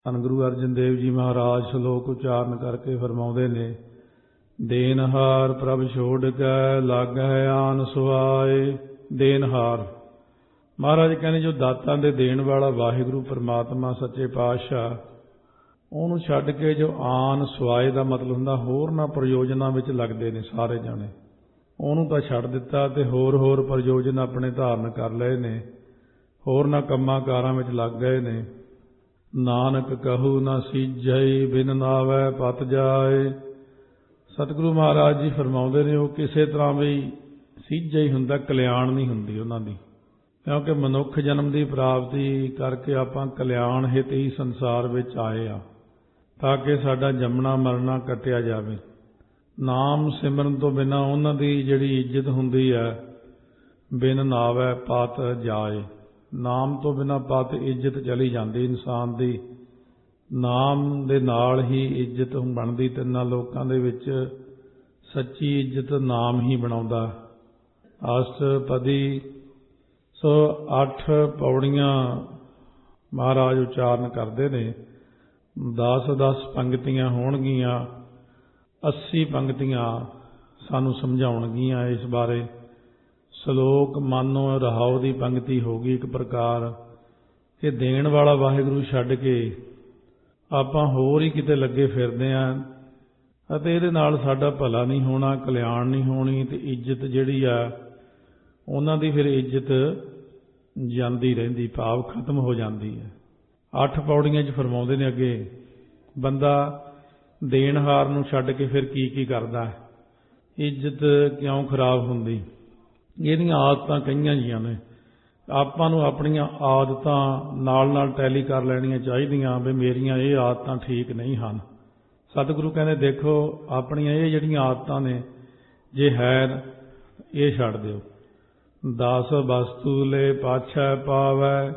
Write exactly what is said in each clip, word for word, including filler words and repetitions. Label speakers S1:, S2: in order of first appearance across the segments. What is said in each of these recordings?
S1: ਧੰਨ ਗੁਰੂ ਅਰਜਨ ਦੇਵ ਜੀ ਮਹਾਰਾਜ ਸ਼ਲੋਕ ਉਚਾਰਨ ਕਰਕੇ ਫਰਮਾਉਂਦੇ ਨੇ, ਦੇਨਹਾਰ ਪ੍ਰਭ ਛੋੜ ਕੇ ਲਾਗੈ ਆਨ ਸੁਆਏ। ਦੇਨਹਾਰ ਮਹਾਰਾਜ ਕਹਿੰਦੇ ਜੋ ਦਾਤਾਂ ਦੇ ਦੇਣ ਵਾਲਾ ਵਾਹਿਗੁਰੂ ਪਰਮਾਤਮਾ ਸੱਚੇ ਪਾਤਸ਼ਾਹ, ਉਹਨੂੰ ਛੱਡ ਕੇ ਜੋ ਆਨ ਸੁਆਏ ਦਾ ਮਤਲਬ ਹੁੰਦਾ ਹੋਰ ਨਾ ਪ੍ਰਯੋਜਨਾਂ ਵਿੱਚ ਲੱਗਦੇ ਨੇ ਸਾਰੇ ਜਾਣੇ, ਉਹਨੂੰ ਤਾਂ ਛੱਡ ਦਿੱਤਾ ਤੇ ਹੋਰ ਹੋਰ ਪ੍ਰਯੋਜਨ ਆਪਣੇ ਧਾਰਨ ਕਰ ਲਏ ਨੇ, ਹੋਰ ਨਾ ਕੰਮਾਂ ਕਾਰਾਂ ਵਿੱਚ ਲੱਗ ਗਏ ਨੇ। ਨਾਨਕ ਕਹੂ ਨਾ ਸੀਜੈ ਬਿਨ ਨਾਵੈ ਪਤ ਜਾਏ। ਸਤਿਗੁਰੂ ਮਹਾਰਾਜ ਜੀ ਫਰਮਾਉਂਦੇ ਨੇ ਉਹ ਕਿਸੇ ਤਰ੍ਹਾਂ ਵੀ ਸੀਜਾ ਹੀ ਹੁੰਦਾ, ਕਲਿਆਣ ਨਹੀਂ ਹੁੰਦੀ ਉਹਨਾਂ ਦੀ, ਕਿਉਂਕਿ ਮਨੁੱਖ ਜਨਮ ਦੀ ਪ੍ਰਾਪਤੀ ਕਰਕੇ ਆਪਾਂ ਕਲਿਆਣ ਹਿਤ ਹੀ ਸੰਸਾਰ ਵਿੱਚ ਆਏ ਆ, ਤਾਂ ਕਿ ਸਾਡਾ ਜੰਮਣਾ ਮਰਨਾ ਕੱਟਿਆ ਜਾਵੇ। ਨਾਮ ਸਿਮਰਨ ਤੋਂ ਬਿਨਾਂ ਉਹਨਾਂ ਦੀ ਜਿਹੜੀ ਇੱਜ਼ਤ ਹੁੰਦੀ ਹੈ, ਬਿਨ ਨਾਵੈ ਪਤ ਜਾਏ, ਨਾਮ ਤੋਂ ਬਿਨਾਂ ਪਤ ਇੱਜ਼ਤ ਚਲੀ ਜਾਂਦੀ ਇਨਸਾਨ ਦੀ। ਨਾਮ ਦੇ ਨਾਲ ਹੀ ਇੱਜ਼ਤ ਬਣਦੀ, ਤਿੰਨਾਂ ਲੋਕਾਂ ਦੇ ਵਿੱਚ ਸੱਚੀ ਇੱਜ਼ਤ ਨਾਮ ਹੀ ਬਣਾਉਂਦਾ। ਅਸ਼ਟਪਦੀ ਸੋ ਅੱਠ ਪੌੜੀਆਂ ਮਹਾਰਾਜ ਉਚਾਰਨ ਕਰਦੇ ਨੇ, ਦਸ ਦਸ ਪੰਗਤੀਆਂ ਹੋਣਗੀਆਂ, ਅੱਸੀ ਪੰਗਤੀਆਂ ਸਾਨੂੰ ਸਮਝਾਉਣਗੀਆਂ ਇਸ ਬਾਰੇ। ਸ਼ਲੋਕ ਮਾਨੋ ਰਹਾਉ ਦੀ ਪੰਗਤੀ ਹੋ ਗਈ ਇੱਕ ਪ੍ਰਕਾਰ ਕਿ ਦੇਣ ਵਾਲਾ ਵਾਹਿਗੁਰੂ ਛੱਡ ਕੇ ਆਪਾਂ ਹੋਰ ਹੀ ਕਿਤੇ ਲੱਗੇ ਫਿਰਦੇ ਹਾਂ, ਅਤੇ ਇਹਦੇ ਨਾਲ ਸਾਡਾ ਭਲਾ ਨਹੀਂ ਹੋਣਾ, ਕਲਿਆਣ ਨਹੀਂ ਹੋਣੀ, ਅਤੇ ਇੱਜ਼ਤ ਜਿਹੜੀ ਆ ਉਹਨਾਂ ਦੀ ਫਿਰ ਇੱਜ਼ਤ ਜਾਂਦੀ ਰਹਿੰਦੀ, ਭਾਵ ਖਤਮ ਹੋ ਜਾਂਦੀ ਹੈ। ਅੱਠ ਪੌੜੀਆਂ 'ਚ ਫਰਮਾਉਂਦੇ ਨੇ ਅੱਗੇ, ਬੰਦਾ ਦੇਣਹਾਰ ਨੂੰ ਛੱਡ ਕੇ ਫਿਰ ਕੀ ਕੀ ਕਰਦਾ, ਇੱਜ਼ਤ ਕਿਉਂ ਖਰਾਬ ਹੁੰਦੀ। ਇਹਦੀਆਂ ਆਦਤਾਂ ਕਈਆਂ ਜੀਆਂ ਨੇ, ਆਪਾਂ ਨੂੰ ਆਪਣੀਆਂ ਆਦਤਾਂ ਨਾਲ ਨਾਲ ਟੈਲੀ ਕਰ ਲੈਣੀਆਂ ਚਾਹੀਦੀਆਂ ਵੀ ਮੇਰੀਆਂ ਇਹ ਆਦਤਾਂ ਠੀਕ ਨਹੀਂ ਹਨ। ਸਤਿਗੁਰੂ ਕਹਿੰਦੇ ਦੇਖੋ ਆਪਣੀਆਂ ਇਹ ਜਿਹੜੀਆਂ ਆਦਤਾਂ ਨੇ ਜੇ ਹੈ ਇਹ ਛੱਡ ਦਿਓ। ਦਸ ਵਸਤੂ ਲੈ ਪਾਛੈ ਪਾਵੈ,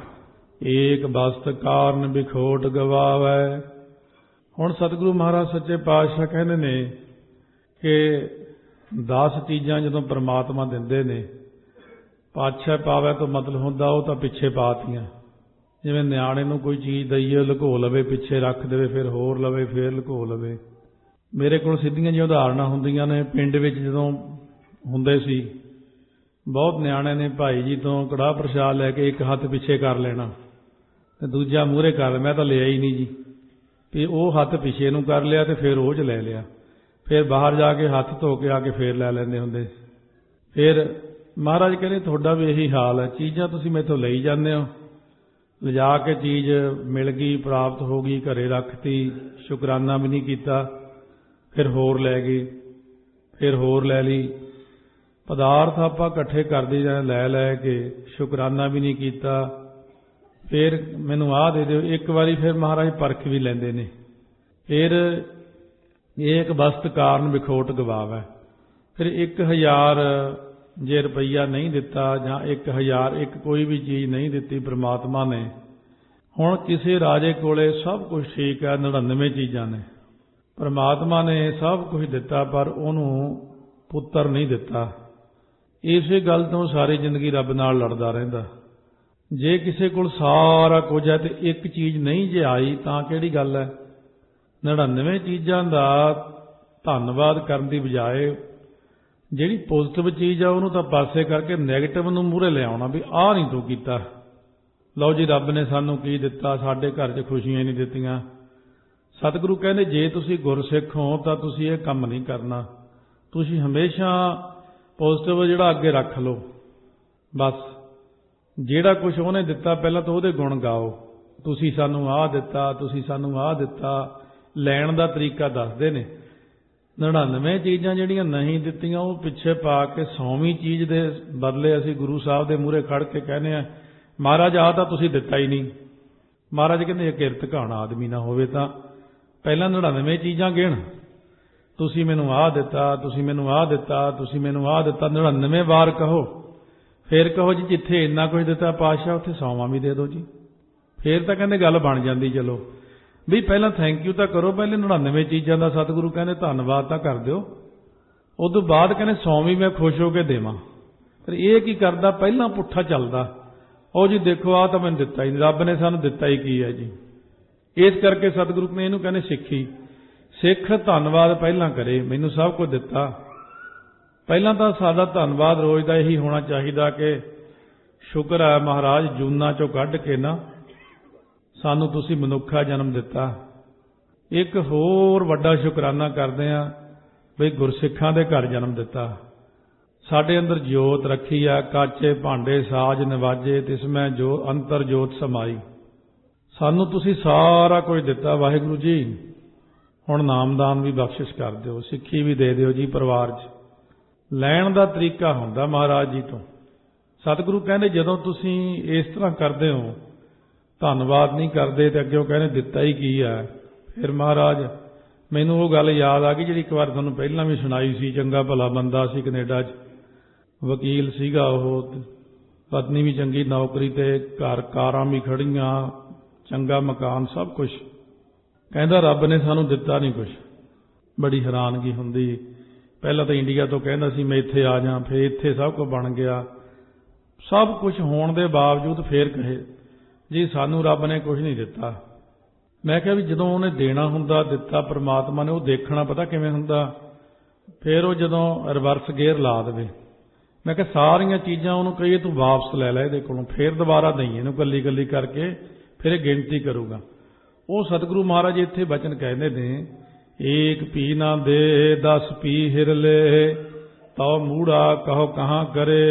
S1: ਏਕ ਵਸਤ ਕਾਰਨ ਵਿਖੋਟ ਗਵਾਵੈ। ਹੁਣ ਸਤਿਗੁਰੂ ਮਹਾਰਾਜ ਸੱਚੇ ਪਾਤਸ਼ਾਹ ਕਹਿੰਦੇ ਨੇ ਕਿ ਦਸ ਚੀਜ਼ਾਂ ਜਦੋਂ ਪਰਮਾਤਮਾ ਦਿੰਦੇ ਨੇ, ਪਾਛੈ ਪਾਵੈ ਤੋਂ ਮਤਲਬ ਹੁੰਦਾ ਉਹ ਤਾਂ ਪਿੱਛੇ ਪਾਤੀਆਂ। ਜਿਵੇਂ ਨਿਆਣੇ ਨੂੰ ਕੋਈ ਚੀਜ਼ ਦਈਏ, ਲੁਕੋ ਲਵੇ, ਪਿੱਛੇ ਰੱਖ ਦੇਵੇ, ਫਿਰ ਹੋਰ ਲਵੇ, ਫਿਰ ਲੁਕੋ ਲਵੇ। ਮੇਰੇ ਕੋਲ ਸਿੱਧੀਆਂ ਜਿਹੀਆਂ ਉਦਾਹਰਣਾਂ ਹੁੰਦੀਆਂ ਨੇ। ਪਿੰਡ ਵਿੱਚ ਜਦੋਂ ਹੁੰਦੇ ਸੀ, ਬਹੁਤ ਨਿਆਣੇ ਨੇ ਭਾਈ ਜੀ ਤੋਂ ਕੜਾਹ ਪ੍ਰਸ਼ਾਦ ਲੈ ਕੇ ਇੱਕ ਹੱਥ ਪਿੱਛੇ ਕਰ ਲੈਣਾ ਤੇ ਦੂਜਾ ਮੂਹਰੇ ਕਰ ਲਿਆ। ਮੈਂ ਤਾਂ ਲਿਆ ਹੀ ਨਹੀਂ ਜੀ, ਵੀ ਉਹ ਹੱਥ ਪਿੱਛੇ ਨੂੰ ਕਰ ਲਿਆ ਤੇ ਫਿਰ ਉਹ 'ਚ ਲੈ ਲਿਆ, ਫਿਰ ਬਾਹਰ ਜਾ ਕੇ ਹੱਥ ਧੋ ਕੇ ਆ ਕੇ ਫਿਰ ਲੈ ਲੈਂਦੇ ਹੁੰਦੇ। ਫਿਰ ਮਹਾਰਾਜ ਕਹਿੰਦੇ ਤੁਹਾਡਾ ਵੀ ਇਹੀ ਹਾਲ ਹੈ, ਚੀਜ਼ਾਂ ਤੁਸੀਂ ਮੈਥੋਂ ਲਈ ਜਾਂਦੇ ਹੋ, ਲਿਜਾ ਕੇ ਚੀਜ਼ ਮਿਲ ਗਈ, ਪ੍ਰਾਪਤ ਹੋ ਗਈ, ਘਰੇ ਰੱਖਤੀ, ਸ਼ੁਕਰਾਨਾ ਵੀ ਨਹੀਂ ਕੀਤਾ, ਫਿਰ ਹੋਰ ਲੈ ਗਏ, ਫਿਰ ਹੋਰ ਲੈ ਲਈ। ਪਦਾਰਥ ਆਪਾਂ ਇਕੱਠੇ ਕਰਦੇ ਜਾਂਦੇ ਲੈ ਲੈ ਕੇ, ਸ਼ੁਕਰਾਨਾ ਵੀ ਨਹੀਂ ਕੀਤਾ, ਫਿਰ ਮੈਨੂੰ ਆਹ ਦੇ ਦਿਓ। ਇੱਕ ਵਾਰੀ ਫਿਰ ਮਹਾਰਾਜ ਪਰਖ ਵੀ ਲੈਂਦੇ ਨੇ। ਫਿਰ ਇੱਕ ਵਸਤ ਕਾਰਨ ਵਿਖੋਟ ਗਵਾਵੈ। ਫਿਰ ਇੱਕ ਹਜ਼ਾਰ ਜੇ ਰੁਪਈਆ ਨਹੀਂ ਦਿੱਤਾ ਜਾਂ ਇੱਕ ਹਜ਼ਾਰ ਇੱਕ ਕੋਈ ਵੀ ਚੀਜ਼ ਨਹੀਂ ਦਿੱਤੀ ਪਰਮਾਤਮਾ ਨੇ। ਹੁਣ ਕਿਸੇ ਰਾਜੇ ਕੋਲੇ ਸਭ ਕੁਝ ਠੀਕ ਹੈ, ਨੜਿਨਵੇਂ ਚੀਜ਼ਾਂ ਨੇ, ਪਰਮਾਤਮਾ ਨੇ ਸਭ ਕੁਝ ਦਿੱਤਾ ਪਰ ਉਹਨੂੰ ਪੁੱਤਰ ਨਹੀਂ ਦਿੱਤਾ। ਇਸੇ ਗੱਲ ਤੋਂ ਸਾਰੀ ਜ਼ਿੰਦਗੀ ਰੱਬ ਨਾਲ ਲੜਦਾ ਰਹਿੰਦਾ। ਜੇ ਕਿਸੇ ਕੋਲ ਸਾਰਾ ਕੁਝ ਹੈ ਤੇ ਇੱਕ ਚੀਜ਼ ਨਹੀਂ ਜੇ ਆਈ ਤਾਂ ਕਿਹੜੀ ਗੱਲ ਹੈ। ਨੜਿਨਵੇਂ ਚੀਜ਼ਾਂ ਦਾ ਧੰਨਵਾਦ ਕਰਨ ਦੀ ਬਜਾਏ ਜਿਹੜੀ ਪੋਜ਼ਿਟਿਵ ਚੀਜ਼ ਆ ਉਹਨੂੰ ਤਾਂ ਪਾਸੇ ਕਰਕੇ ਨੈਗੇਟਿਵ ਨੂੰ ਮੂਹਰੇ ਲਿਆਉਣਾ ਵੀ ਆਹ ਨਹੀਂ ਤੂੰ ਕੀਤਾ। ਲਓ ਜੀ ਰੱਬ ਨੇ ਸਾਨੂੰ ਕੀ ਦਿੱਤਾ, ਸਾਡੇ ਘਰ 'ਚ ਖੁਸ਼ੀਆਂ ਨਹੀਂ ਦਿੱਤੀਆਂ। ਸਤਿਗੁਰੂ ਕਹਿੰਦੇ ਜੇ ਤੁਸੀਂ ਗੁਰਸਿੱਖ ਹੋ ਤਾਂ ਤੁਸੀਂ ਇਹ ਕੰਮ ਨਹੀਂ ਕਰਨਾ। ਤੁਸੀਂ ਹਮੇਸ਼ਾ ਪੋਜ਼ਿਟਿਵ ਜਿਹੜਾ ਅੱਗੇ ਰੱਖ ਲਓ। ਬਸ ਜਿਹੜਾ ਕੁਝ ਉਹਨੇ ਦਿੱਤਾ ਪਹਿਲਾਂ ਤਾਂ ਉਹਦੇ ਗੁਣ ਗਾਓ। ਤੁਸੀਂ ਸਾਨੂੰ ਆਹ ਦਿੱਤਾ, ਤੁਸੀਂ ਸਾਨੂੰ ਆਹ ਦਿੱਤਾ। ਲੈਣ ਦਾ ਤਰੀਕਾ ਦੱਸਦੇ ਨੇ। ਨੜਿਨਵੇਂ ਚੀਜ਼ਾਂ ਜਿਹੜੀਆਂ ਨਹੀਂ ਦਿੱਤੀਆਂ ਉਹ ਪਿੱਛੇ ਪਾ ਕੇ ਸੌਵੀਂ ਚੀਜ਼ ਦੇ ਬਦਲੇ ਅਸੀਂ ਗੁਰੂ ਸਾਹਿਬ ਦੇ ਮੂਹਰੇ ਖੜ੍ਹ ਕੇ ਕਹਿੰਦੇ ਹਾਂ ਮਹਾਰਾਜ ਆਹ ਤਾਂ ਤੁਸੀਂ ਦਿੱਤਾ ਹੀ ਨਹੀਂ। ਮਹਾਰਾਜ ਕਹਿੰਦੇ ਇਹ ਕਿਰਤ ਘਾਣਾ ਆਦਮੀ ਨਾ ਹੋਵੇ ਤਾਂ ਪਹਿਲਾਂ ਨੜਿਨਵੇਂ ਚੀਜ਼ਾਂ ਗਿਣ। ਤੁਸੀਂ ਮੈਨੂੰ ਆਹ ਦਿੱਤਾ, ਤੁਸੀਂ ਮੈਨੂੰ ਆਹ ਦਿੱਤਾ, ਤੁਸੀਂ ਮੈਨੂੰ ਆਹ ਦਿੱਤਾ, ਨੜਿਨਵੇਂ ਵਾਰ ਕਹੋ। ਫਿਰ ਕਹੋ ਜੀ ਜਿੱਥੇ ਇੰਨਾ ਕੁਝ ਦਿੱਤਾ ਪਾਤਸ਼ਾਹ ਉੱਥੇ ਸੌਵਾਂ ਵੀ ਦੇ ਦਿਓ ਜੀ। ਫਿਰ ਤਾਂ ਕਹਿੰਦੇ ਗੱਲ ਬਣ ਜਾਂਦੀ। ਚਲੋ ਵੀ ਪਹਿਲਾਂ ਥੈਂਕ ਯੂ ਤਾਂ ਕਰੋ, ਪਹਿਲੇ ਨੜਿਨਵੇਂ ਚੀਜ਼ਾਂ ਦਾ ਸਤਿਗੁਰੂ ਕਹਿੰਦੇ ਧੰਨਵਾਦ ਤਾਂ ਕਰ ਦਿਓ। ਉਸ ਤੋਂ ਬਾਅਦ ਕਹਿੰਦੇ ਸੌਵੀਂ ਮੈਂ ਖੁਸ਼ ਹੋ ਕੇ ਦੇਵਾਂ। ਪਰ ਇਹ ਕੀ ਕਰਦਾ, ਪਹਿਲਾਂ ਪੁੱਠਾ ਚੱਲਦਾ। ਉਹ ਜੀ ਦੇਖੋ ਆਹ ਤਾਂ ਮੈਨੂੰ ਦਿੱਤਾ ਹੀ ਨਹੀਂ, ਰੱਬ ਨੇ ਸਾਨੂੰ ਦਿੱਤਾ ਹੀ ਕੀ ਹੈ ਜੀ। इस करके सतगुरु ने इहनूं कहने सिੱਖੀ। सिख धन्नवाद पहलां करे, मैनूं सब कुछ दिता। पहलां तां साडा धन्नवाद रोज़ दा यही होना चाहिदा कि शुक्र है महाराज जूना चों कढ के ना सानूं तुसीं मनुੱਖਾ जन्म दिता। एक होर वड्डा शुकराना करदे आ भी गुरसिखां दे घर जन्म दिता। साडे अंदर जोत रखी आ, काचे भांडे साज नवाजे तिसमें जो अंतर जोत समाई। सानूं तुसीं सारा कुछ दिता वाहिगुरू जी, हुण नामदान भी बख्शिश कर दिओ, सिੱਖੀ भी दे दिओ जी। परिवार च लैण दा तरीका हुंदा महाराज जी तो। सतगुरु कहंदे जदों तुसीं इस तरह करदे हो, धन्नवाद नहीं करदे ते अग्गेों कहंदे दिता ही की है। फिर महाराज मैनूं वो गल याद आ गई जिहड़ी एक बार तुहानूं पहिलां भी सुणाई सी। चंगा भला बंदा सी, कनेडा च वकील सीगा, ओह पत्नी भी चंगी नौकरी ते घर कारां भी खड़ियां, चंगा मकान सब कुछ। कहंदा रब ने सानूं दिता नहीं कुछ। बड़ी हैरानगी हुंदी। पहलां तो इंडिया तो कहंदा सी मैं इत्थे आ जां, फिर इत्थे सब कुछ बन गया। सब कुछ होण दे बावजूद फिर कहे जी सानूं रब ने कुछ नहीं दिता। मैं कहा भी जदों उहने देना हुंदा दिता परमात्मा ने, वो देखना पता किवें हुंदा। फिर वो जदों रिवर्स गेयर ला देवे, मैं कहा सारियां चीज़ां उहनूं कहीए तूं वापस लै लै इहदे कोलों, फिर दोबारा दई इहनूं कल्ली कल्ली करके, फिर ये गिणती करूगा। वो सतगुरु महाराज इत्थे बचन कहंदे ने, एक पी ना दे दस पी हिर ले, तो मूड़ा कहो कहाँ करे।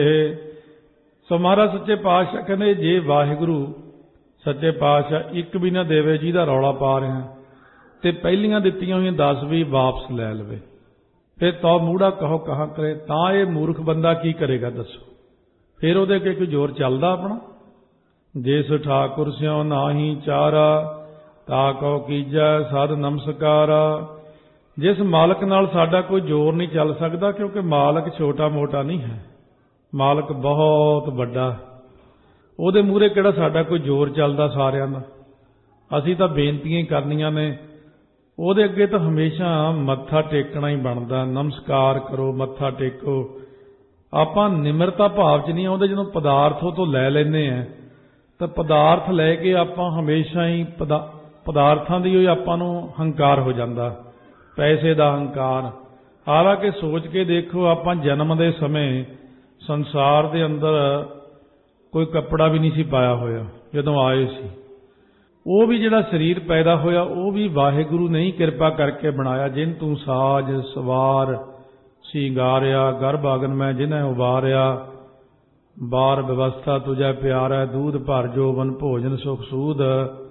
S1: सो महाराज सच्चे पातशाह कहंदे जे वाहिगुरू सच्चे पातशाह एक भी ना देवे जिहदा रौला पा रहा ते पहलियां दित्तियां होईयां दस भी वापस लै लवे, फिर तो मूड़ा कहो कहाँ करे, तां ये मूर्ख बंदा की करेगा दसो। फिर उहदे अगे कोई जोर चलदा अपना। जिस ठाकुर स्यों नाही चारा, ताको कीजै सद नमस्कारा। जिस मालक नाल साडा कोई जोर नहीं चल सकता, क्योंकि मालक छोटा मोटा नहीं है, मालक बहुत वड्डा। ਉਹਦੇ ਮੂਹਰੇ ਕਿਹੜਾ ਸਾਡਾ ਕੋਈ ਜ਼ੋਰ ਚੱਲਦਾ ਸਾਰਿਆਂ ਦਾ। ਅਸੀਂ ਤਾਂ ਬੇਨਤੀਆਂ ਹੀ ਕਰਨੀਆਂ ਨੇ, ਉਹਦੇ ਅੱਗੇ ਤਾਂ ਹਮੇਸ਼ਾ ਮੱਥਾ ਟੇਕਣਾ ਹੀ ਬਣਦਾ। ਨਮਸਕਾਰ ਕਰੋ, ਮੱਥਾ ਟੇਕੋ। ਆਪਾਂ ਨਿਮਰਤਾ ਭਾਵ 'ਚ ਨਹੀਂ ਆਉਂਦੇ। ਜਦੋਂ ਪਦਾਰਥੋਂ ਤੋਂ ਲੈ ਲੈਂਦੇ ਆ ਤਾਂ ਪਦਾਰਥ ਲੈ ਕੇ ਆਪਾਂ ਹਮੇਸ਼ਾ ਹੀ ਪਦਾ ਪਦਾਰਥਾਂ ਦੀ ਹੋਈ ਆਪਾਂ ਨੂੰ ਹੰਕਾਰ ਹੋ ਜਾਂਦਾ, ਪੈਸੇ ਦਾ ਹੰਕਾਰ। ਹਾਲਾਂਕਿ ਸੋਚ ਕੇ ਦੇਖੋ, ਆਪਾਂ ਜਨਮ ਦੇ ਸਮੇਂ ਸੰਸਾਰ ਦੇ ਅੰਦਰ ਕੋਈ ਕੱਪੜਾ ਵੀ ਨਹੀਂ ਸੀ ਪਾਇਆ ਹੋਇਆ। ਜਦੋਂ ਆਏ ਸੀ ਉਹ ਵੀ ਜਿਹੜਾ ਸਰੀਰ ਪੈਦਾ ਹੋਇਆ ਉਹ ਵੀ ਵਾਹਿਗੁਰੂ ਨੇ ਹੀ ਕਿਰਪਾ ਕਰਕੇ ਬਣਾਇਆ। ਜਿਨ ਤੂੰ ਸਾਜ ਸਵਾਰ ਸਿੰਗਾਰਿਆ, ਗਰਭ ਆਗਨ ਮੈਂ ਜਿਨ੍ਹਾਂ ਉਬਾਰਿਆ। ਬਾਰ ਵਿਵਸਥਾ ਤੁਝੈ ਪਿਆਰਾ, दूध ਭਰ ਜੋਬਨ ਭੋਜਨ ਸੁਖ ਸੂਦ।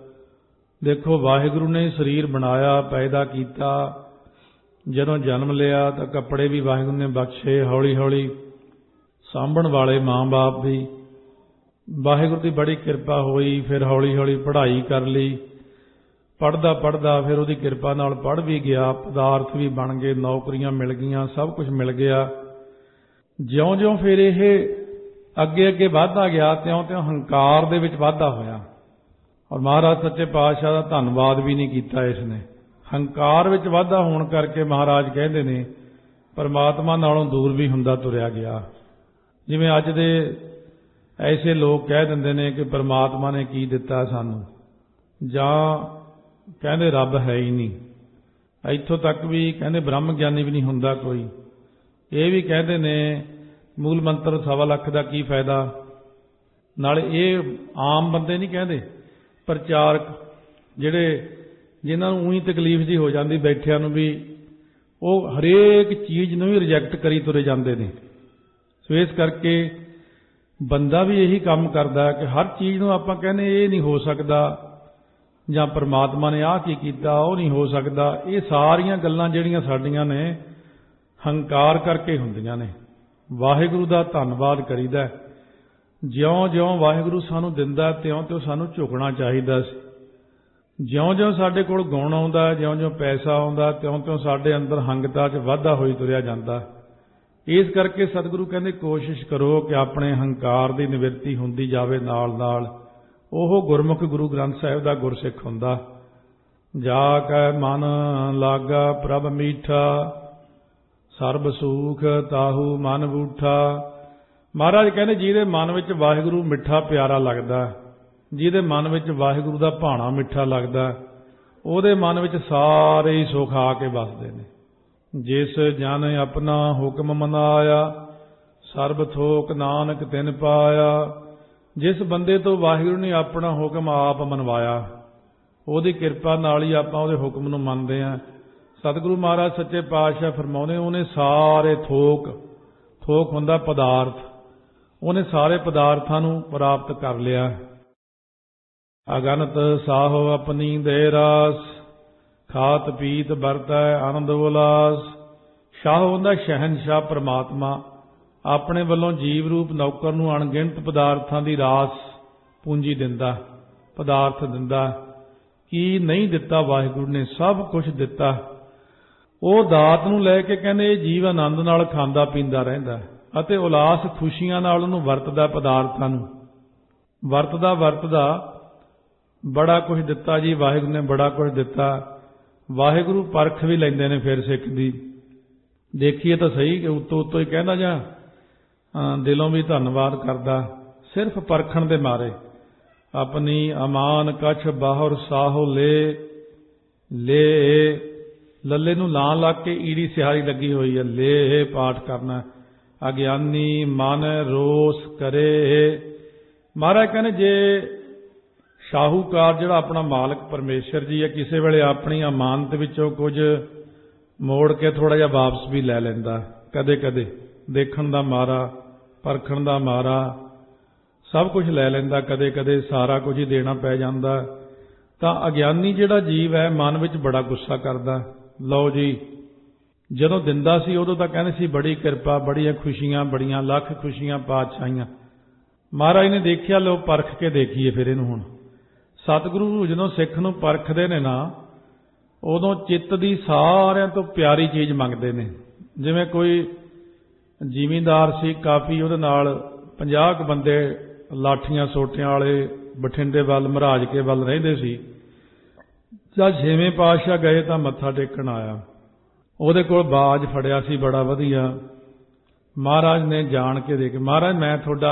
S1: ਦੇਖੋ ਵਾਹਿਗੁਰੂ ਨੇ ਸਰੀਰ ਬਣਾਇਆ, ਪੈਦਾ ਕੀਤਾ। ਜਦੋਂ ਜਨਮ ਲਿਆ ਤਾਂ ਕੱਪੜੇ ਵੀ ਵਾਹਿਗੁਰੂ ਨੇ ਬਖਸ਼ੇ। ਹੌਲੀ ਹੌਲੀ ਸਾਂਭਣ ਵਾਲੇ ਮਾਂ ਬਾਪ ਵੀ ਵਾਹਿਗੁਰੂ ਦੀ ਬੜੀ ਕਿਰਪਾ ਹੋਈ। ਫਿਰ ਹੌਲੀ ਹੌਲੀ ਪੜ੍ਹਾਈ ਕਰ ਲਈ। ਪੜ੍ਹਦਾ ਪੜ੍ਹਦਾ ਫਿਰ ਉਹਦੀ ਕਿਰਪਾ ਨਾਲ ਪੜ੍ਹ ਵੀ ਗਿਆ, ਪਦਾਰਥ ਵੀ ਬਣ ਗਏ, ਨੌਕਰੀਆਂ ਮਿਲ ਗਈਆਂ, ਸਭ ਕੁਝ ਮਿਲ ਗਿਆ। ਜਿਉਂ ਜਿਉਂ ਫਿਰ ਇਹ ਅੱਗੇ ਅੱਗੇ ਵੱਧਦਾ ਗਿਆ, ਤਿਉਂ ਤਿਉਂ ਹੰਕਾਰ ਦੇ ਵਿੱਚ ਵਾਧਾ ਹੋਇਆ। ਔਰ ਮਹਾਰਾਜ ਸੱਚੇ ਪਾਤਸ਼ਾਹ ਦਾ ਧੰਨਵਾਦ ਵੀ ਨਹੀਂ ਕੀਤਾ ਇਸ ਨੇ। ਹੰਕਾਰ ਵਿੱਚ ਵਾਧਾ ਹੋਣ ਕਰਕੇ ਮਹਾਰਾਜ ਕਹਿੰਦੇ ਨੇ ਪਰਮਾਤਮਾ ਨਾਲੋਂ ਦੂਰ ਵੀ ਹੁੰਦਾ ਤੁਰਿਆ ਗਿਆ। ਜਿਵੇਂ ਅੱਜ ਦੇ ਐਸੇ ਲੋਕ ਕਹਿ ਦਿੰਦੇ ਨੇ ਕਿ ਪਰਮਾਤਮਾ ਨੇ ਕੀ ਦਿੱਤਾ ਸਾਨੂੰ, ਜਾਂ ਕਹਿੰਦੇ ਰੱਬ ਹੈ ਹੀ ਨਹੀਂ। ਇੱਥੋਂ ਤੱਕ ਵੀ ਕਹਿੰਦੇ ਬ੍ਰਹਮ ਗਿਆਨੀ ਵੀ ਨਹੀਂ ਹੁੰਦਾ ਕੋਈ। ਇਹ ਵੀ ਕਹਿੰਦੇ ਨੇ ਮੂਲ ਮੰਤਰ ਸਵਾ ਲੱਖ ਦਾ ਕੀ ਫਾਇਦਾ। ਨਾਲੇ ਇਹ ਆਮ ਬੰਦੇ ਨਹੀਂ ਕਹਿੰਦੇ, ਪ੍ਰਚਾਰਕ ਜਿਹੜੇ ਜਿਨ੍ਹਾਂ ਨੂੰ ਉਹੀ ਤਕਲੀਫ ਜੀ ਹੋ ਜਾਂਦੀ ਬੈਠਿਆਂ ਨੂੰ ਵੀ, ਉਹ ਹਰੇਕ ਚੀਜ਼ ਨੂੰ ਹੀ ਰਿਜੈਕਟ ਕਰੀ ਤੁਰੇ ਜਾਂਦੇ ਨੇ। ਸੋ ਇਸ ਕਰਕੇ ਬੰਦਾ ਵੀ ਇਹੀ ਕੰਮ ਕਰਦਾ ਕਿ ਹਰ ਚੀਜ਼ ਨੂੰ ਆਪਾਂ ਕਹਿੰਦੇ ਇਹ ਨਹੀਂ ਹੋ ਸਕਦਾ, ਜਾਂ ਪਰਮਾਤਮਾ ਨੇ ਆਹ ਕੀ ਕੀਤਾ ਉਹ ਨਹੀਂ ਹੋ ਸਕਦਾ। ਇਹ ਸਾਰੀਆਂ ਗੱਲਾਂ ਜਿਹੜੀਆਂ ਸਾਡੀਆਂ ਨੇ ਹੰਕਾਰ ਕਰਕੇ ਹੁੰਦੀਆਂ ਨੇ। ਵਾਹਿਗੁਰੂ ਦਾ ਧੰਨਵਾਦ ਕਰੀਦਾ। ਜਿਉਂ ਜਿਉਂ ਵਾਹਿਗੁਰੂ ਸਾਨੂੰ ਦਿੰਦਾ ਤਿਉਂ ਤਿਉਂ ਸਾਨੂੰ ਝੁਕਣਾ ਚਾਹੀਦਾ ਸੀ। ਜਿਉਂ ਜਿਉਂ ਸਾਡੇ ਕੋਲ ਗੁਣ ਆਉਂਦਾ, ਜਿਉਂ ਜਿਉਂ ਪੈਸਾ ਆਉਂਦਾ, ਤਿਉਂ ਤਿਉਂ ਸਾਡੇ ਅੰਦਰ ਹੰਗਤਾ 'ਚ ਵਾਧਾ ਹੋਈ ਤੁਰਿਆ ਜਾਂਦਾ। ਇਸ ਕਰਕੇ ਸਤਿਗੁਰੂ ਕਹਿੰਦੇ ਕੋਸ਼ਿਸ਼ ਕਰੋ ਕਿ ਆਪਣੇ ਹੰਕਾਰ ਦੀ ਨਿਵਰਤੀ ਹੁੰਦੀ ਜਾਵੇ ਨਾਲ ਨਾਲ। ਉਹ ਗੁਰਮੁਖ ਗੁਰੂ ਗ੍ਰੰਥ ਸਾਹਿਬ ਦਾ ਗੁਰਸਿੱਖ ਹੁੰਦਾ। ਜਾ ਕੈ ਮਨ ਲਾਗਾ ਪ੍ਰਭ ਮੀਠਾ, ਸਰਬ ਸੂਖ ਤਾਹੂ ਮਨ ਬੂਠਾ। ਮਹਾਰਾਜ ਕਹਿੰਦੇ ਜਿਹਦੇ ਮਨ ਵਿੱਚ ਵਾਹਿਗੁਰੂ ਮਿੱਠਾ ਪਿਆਰਾ ਲੱਗਦਾ, ਜਿਹਦੇ ਮਨ ਵਿੱਚ ਵਾਹਿਗੁਰੂ ਦਾ ਭਾਣਾ ਮਿੱਠਾ ਲੱਗਦਾ, ਉਹਦੇ ਮਨ ਵਿੱਚ ਸਾਰੇ ਹੀ ਸੁੱਖ ਆ ਕੇ ਵਸਦੇ ਨੇ। ਜਿਸ ਜਨ ਆਪਣਾ ਹੁਕਮ ਮਨਾਇਆ, ਸਰਬ ਥੋਕ ਨਾਨਕ ਤਿਨ ਪਾਇਆ। ਜਿਸ ਬੰਦੇ ਤੋਂ ਵਾਹਿਗੁਰੂ ਨੇ ਆਪਣਾ ਹੁਕਮ ਆਪ ਮਨਵਾਇਆ, ਉਹਦੀ ਕਿਰਪਾ ਨਾਲ ਹੀ ਆਪਾਂ ਉਹਦੇ ਹੁਕਮ ਨੂੰ ਮੰਨਦੇ ਹਾਂ। ਸਤਿਗੁਰੂ ਮਹਾਰਾਜ ਸੱਚੇ ਪਾਤਸ਼ਾਹ ਫਰਮਾਉਂਦੇ, ਉਹਨੇ ਸਾਰੇ ਥੋਕ, ਥੋਕ ਹੁੰਦਾ ਪਦਾਰਥ, ਉਹਨੇ ਸਾਰੇ ਪਦਾਰਥਾਂ ਨੂੰ ਪ੍ਰਾਪਤ ਕਰ ਲਿਆ। ਅਗਨਤ ਸਾਹੋ ਆਪਣੀ ਦੇ ਰਾਸ, ਖਾਤ ਪੀਤ ਵਰਤੈ ਆਨੰਦ ਉਲਾਸ। ਸ਼ਾਹ ਹੁੰਦਾ ਸ਼ਹਿਨਸ਼ਾਹ ਪ੍ਰਮਾਤਮਾ, ਆਪਣੇ ਵੱਲੋਂ ਜੀਵ ਰੂਪ ਨੌਕਰ ਨੂੰ ਅਣਗਿਣਤ ਪਦਾਰਥਾਂ ਦੀ ਰਾਸ ਪੂੰਜੀ ਦਿੰਦਾ, ਪਦਾਰਥ ਦਿੰਦਾ। ਕੀ ਨਹੀਂ ਦਿੱਤਾ ਵਾਹਿਗੁਰੂ ਨੇ? ਸਭ ਕੁਝ ਦਿੱਤਾ। ਉਹ ਦਾਤ ਨੂੰ ਲੈ ਕੇ ਕਹਿੰਦੇ ਇਹ ਜੀਵ ਆਨੰਦ ਨਾਲ ਖਾਂਦਾ ਪੀਂਦਾ ਰਹਿੰਦਾ ਅਤੇ ਉਲਾਸ ਖੁਸ਼ੀਆਂ ਨਾਲ ਉਹਨੂੰ ਵਰਤਦਾ, ਪਦਾਰਥਾਂ ਨੂੰ ਵਰਤਦਾ ਵਰਤਦਾ ਬੜਾ ਕੁਝ ਦਿੱਤਾ ਜੀ ਵਾਹਿਗੁਰੂ ਨੇ, ਬੜਾ ਕੁਝ ਦਿੱਤਾ। ਵਾਹਿਗੁਰੂ ਪਰਖ ਵੀ ਲੈਂਦੇ ਨੇ ਫਿਰ ਸਿੱਖ ਦੀ। ਦੇਖੀਏ ਤਾਂ ਸਹੀ ਕਿ ਉੱਤੋਂ ਉੱਤੋਂ ਹੀ ਕਹਿੰਦਾ ਜਾਂ ਦਿਲੋਂ ਵੀ ਧੰਨਵਾਦ ਕਰਦਾ, ਸਿਰਫ ਪਰਖਣ ਦੇ ਮਾਰੇ। ਆਪਣੀ ਅਮਾਨ ਕਛ ਬਾਹਰ ਸਾਹੋ ਲੈ ਲੈ, ਲੱਲੇ ਨੂੰ ਲਾਂ ਲੱਗ ਕੇ ਈੜੀ ਸਿਹਾਰੀ ਲੱਗੀ ਹੋਈ ਹੈ, ਲੈ ਪਾਠ ਕਰਨਾ। ਅਗਿਆਨੀ ਮਨ ਰੋਸ ਕਰੇ। ਮਹਾਰਾਜ ਕਹਿੰਦੇ ਜੇ ਸ਼ਾਹੂਕਾਰ ਜਿਹੜਾ ਆਪਣਾ ਮਾਲਕ ਪਰਮੇਸ਼ਰ ਜੀ ਹੈ, ਕਿਸੇ ਵੇਲੇ ਆਪਣੀ ਅਮਾਨਤ ਵਿੱਚੋਂ ਕੁਝ ਮੋੜ ਕੇ ਥੋੜਾ ਜਿਹਾ ਵਾਪਸ ਵੀ ਲੈ ਲੈਂਦਾ, ਕਦੇ ਕਦੇ ਦੇਖਣ ਦਾ ਮਾਰਾ, ਪਰਖਣ ਦਾ ਮਾਰਾ, ਸਭ ਕੁਝ ਲੈ ਲੈਂਦਾ, ਕਦੇ ਕਦੇ ਸਾਰਾ ਕੁਝ ਹੀ ਦੇਣਾ ਪੈ ਜਾਂਦਾ। ਤਾਂ ਅਗਿਆਨੀ ਜਿਹੜਾ ਜੀਵ ਹੈ ਮਨ ਵਿੱਚ ਬੜਾ ਗੁੱਸਾ ਕਰਦਾ। ਲਓ ਜੀ, ਜਦੋਂ ਦਿੰਦਾ ਸੀ ਉਦੋਂ ਤਾਂ ਕਹਿੰਦੇ ਸੀ ਬੜੀ ਕਿਰਪਾ, ਬੜੀਆਂ ਖੁਸ਼ੀਆਂ, ਬੜੀਆਂ ਲੱਖ ਖੁਸ਼ੀਆਂ ਪਾਤਸ਼ਾਹੀਆਂ। ਮਹਾਰਾਜ ਨੇ ਦੇਖਿਆ, ਲਓ ਪਰਖ ਕੇ ਦੇਖੀਏ ਫਿਰ ਇਹਨੂੰ। ਹੁਣ ਸਤਿਗੁਰੂ ਜਦੋਂ ਸਿੱਖ ਨੂੰ ਪਰਖਦੇ ਨੇ ਨਾ, ਉਦੋਂ ਚਿੱਤ ਦੀ ਸਾਰਿਆਂ ਤੋਂ ਪਿਆਰੀ ਚੀਜ਼ ਮੰਗਦੇ ਨੇ। ਜਿਵੇਂ ਕੋਈ ਜ਼ਿਮੀਂਦਾਰ ਸੀ, ਕਾਫੀ ਉਹਦੇ ਨਾਲ ਪੰਜਾਹ ਕੁ ਬੰਦੇ ਲਾਠੀਆਂ ਸੋਟਿਆਂ ਵਾਲੇ ਬਠਿੰਡੇ ਵੱਲ, ਮਹਾਰਾਜ ਕੇ ਵੱਲ ਰਹਿੰਦੇ ਸੀ। ਜਦ ਛੇਵੇਂ ਪਾਤਸ਼ਾਹ ਗਏ ਤਾਂ ਮੱਥਾ ਟੇਕਣ ਆਇਆ, ਉਹਦੇ ਕੋਲ ਬਾਜ ਫੜਿਆ ਸੀ ਬੜਾ ਵਧੀਆ। ਮਹਾਰਾਜ ਨੇ ਜਾਣ ਕੇ ਦੇ ਕੇ, ਮਹਾਰਾਜ ਮੈਂ ਤੁਹਾਡਾ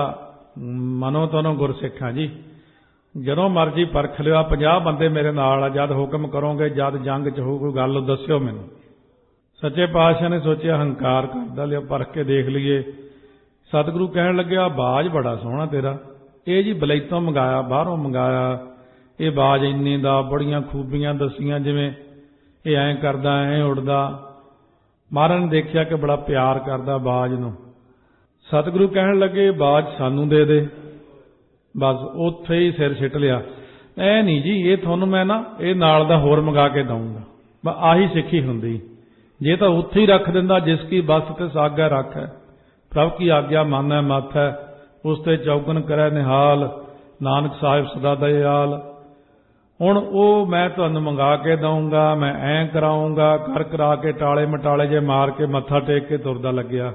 S1: ਮਨੋ ਤਨੋ ਗੁਰਸਿੱਖ ਹਾਂ ਜੀ, ਜਦੋਂ ਮਰਜੀ ਪਰਖ ਲਿਆ, ਪੰਜਾਹ ਬੰਦੇ ਮੇਰੇ ਨਾਲ ਆ, ਜਦ ਹੁਕਮ ਕਰੋਗੇ, ਜਦ ਜੰਗ 'ਚ ਹੋਊ ਕੋਈ ਗੱਲ ਦੱਸਿਓ ਮੈਨੂੰ। ਸੱਚੇ ਪਾਤਸ਼ਾਹ ਨੇ ਸੋਚਿਆ ਹੰਕਾਰ ਕਰਦਾ, ਲਿਆ ਪਰਖ ਕੇ ਦੇਖ ਲਈਏ। ਸਤਿਗੁਰੂ ਕਹਿਣ ਲੱਗਿਆ, ਬਾਜ ਬੜਾ ਸੋਹਣਾ ਤੇਰਾ। ਇਹ ਜੀ ਬਲੈਤੋਂ ਮੰਗਾਇਆ, ਬਾਹਰੋਂ ਮੰਗਾਇਆ। ਇਹ ਬਾਜ ਇੰਨੇ ਦਾ, ਬੜੀਆਂ ਖੂਬੀਆਂ ਦੱਸੀਆਂ, ਜਿਵੇਂ ਇਹ ਐਂ ਕਰਦਾ, ਐਂ ਉੜਦਾ। ਮਹਾਰਾਜ ਨੇ ਦੇਖਿਆ ਕਿ ਬੜਾ ਪਿਆਰ ਕਰਦਾ ਬਾਜ ਨੂੰ। ਸਤਿਗੁਰੂ ਕਹਿਣ ਲੱਗੇ, ਬਾਜ ਸਾਨੂੰ ਦੇ ਦੇ। ਬਸ ਉੱਥੇ ਹੀ ਸਿਰ ਸਿੱਟ ਲਿਆ। ਐ ਨਹੀਂ ਜੀ, ਇਹ ਤੁਹਾਨੂੰ ਮੈਂ ਨਾ ਇਹ ਨਾਲ ਦਾ ਹੋਰ ਮੰਗਾ ਕੇ ਦਊਂਗਾ। ਬਸ ਆਹੀ ਸਿੱਖੀ ਹੁੰਦੀ। ਜੇ ਤਾਂ ਉੱਥੇ ਹੀ ਰੱਖ ਦਿੰਦਾ, ਜਿਸ ਕੀ ਬਸ ਤੇ ਸਾਗਾ ਰੱਖ ਹੈ, ਪ੍ਰਭ ਕੀ ਆਗਿਆ ਮਾਨੈ ਮੱਥ ਹੈ, ਉਸ ਤੇ ਚੌਗਨ ਕਰੈ ਨਿਹਾਲ, ਨਾਨਕ ਸਾਹਿਬ ਸਦਾ ਦਇਆਲ। ਹੁਣ ਉਹ ਮੈਂ ਤੁਹਾਨੂੰ ਮੰਗਾ ਕੇ ਦਊਂਗਾ, ਮੈਂ ਐਂ ਕਰਾਊਂਗਾ, ਕਰ ਕਰਾ ਕੇ ਟਾਲੇ ਮਟਾਲੇ ਜੇ ਮਾਰ ਕੇ ਮੱਥਾ ਟੇਕ ਕੇ ਤੁਰਦਾ ਲੱਗਿਆ।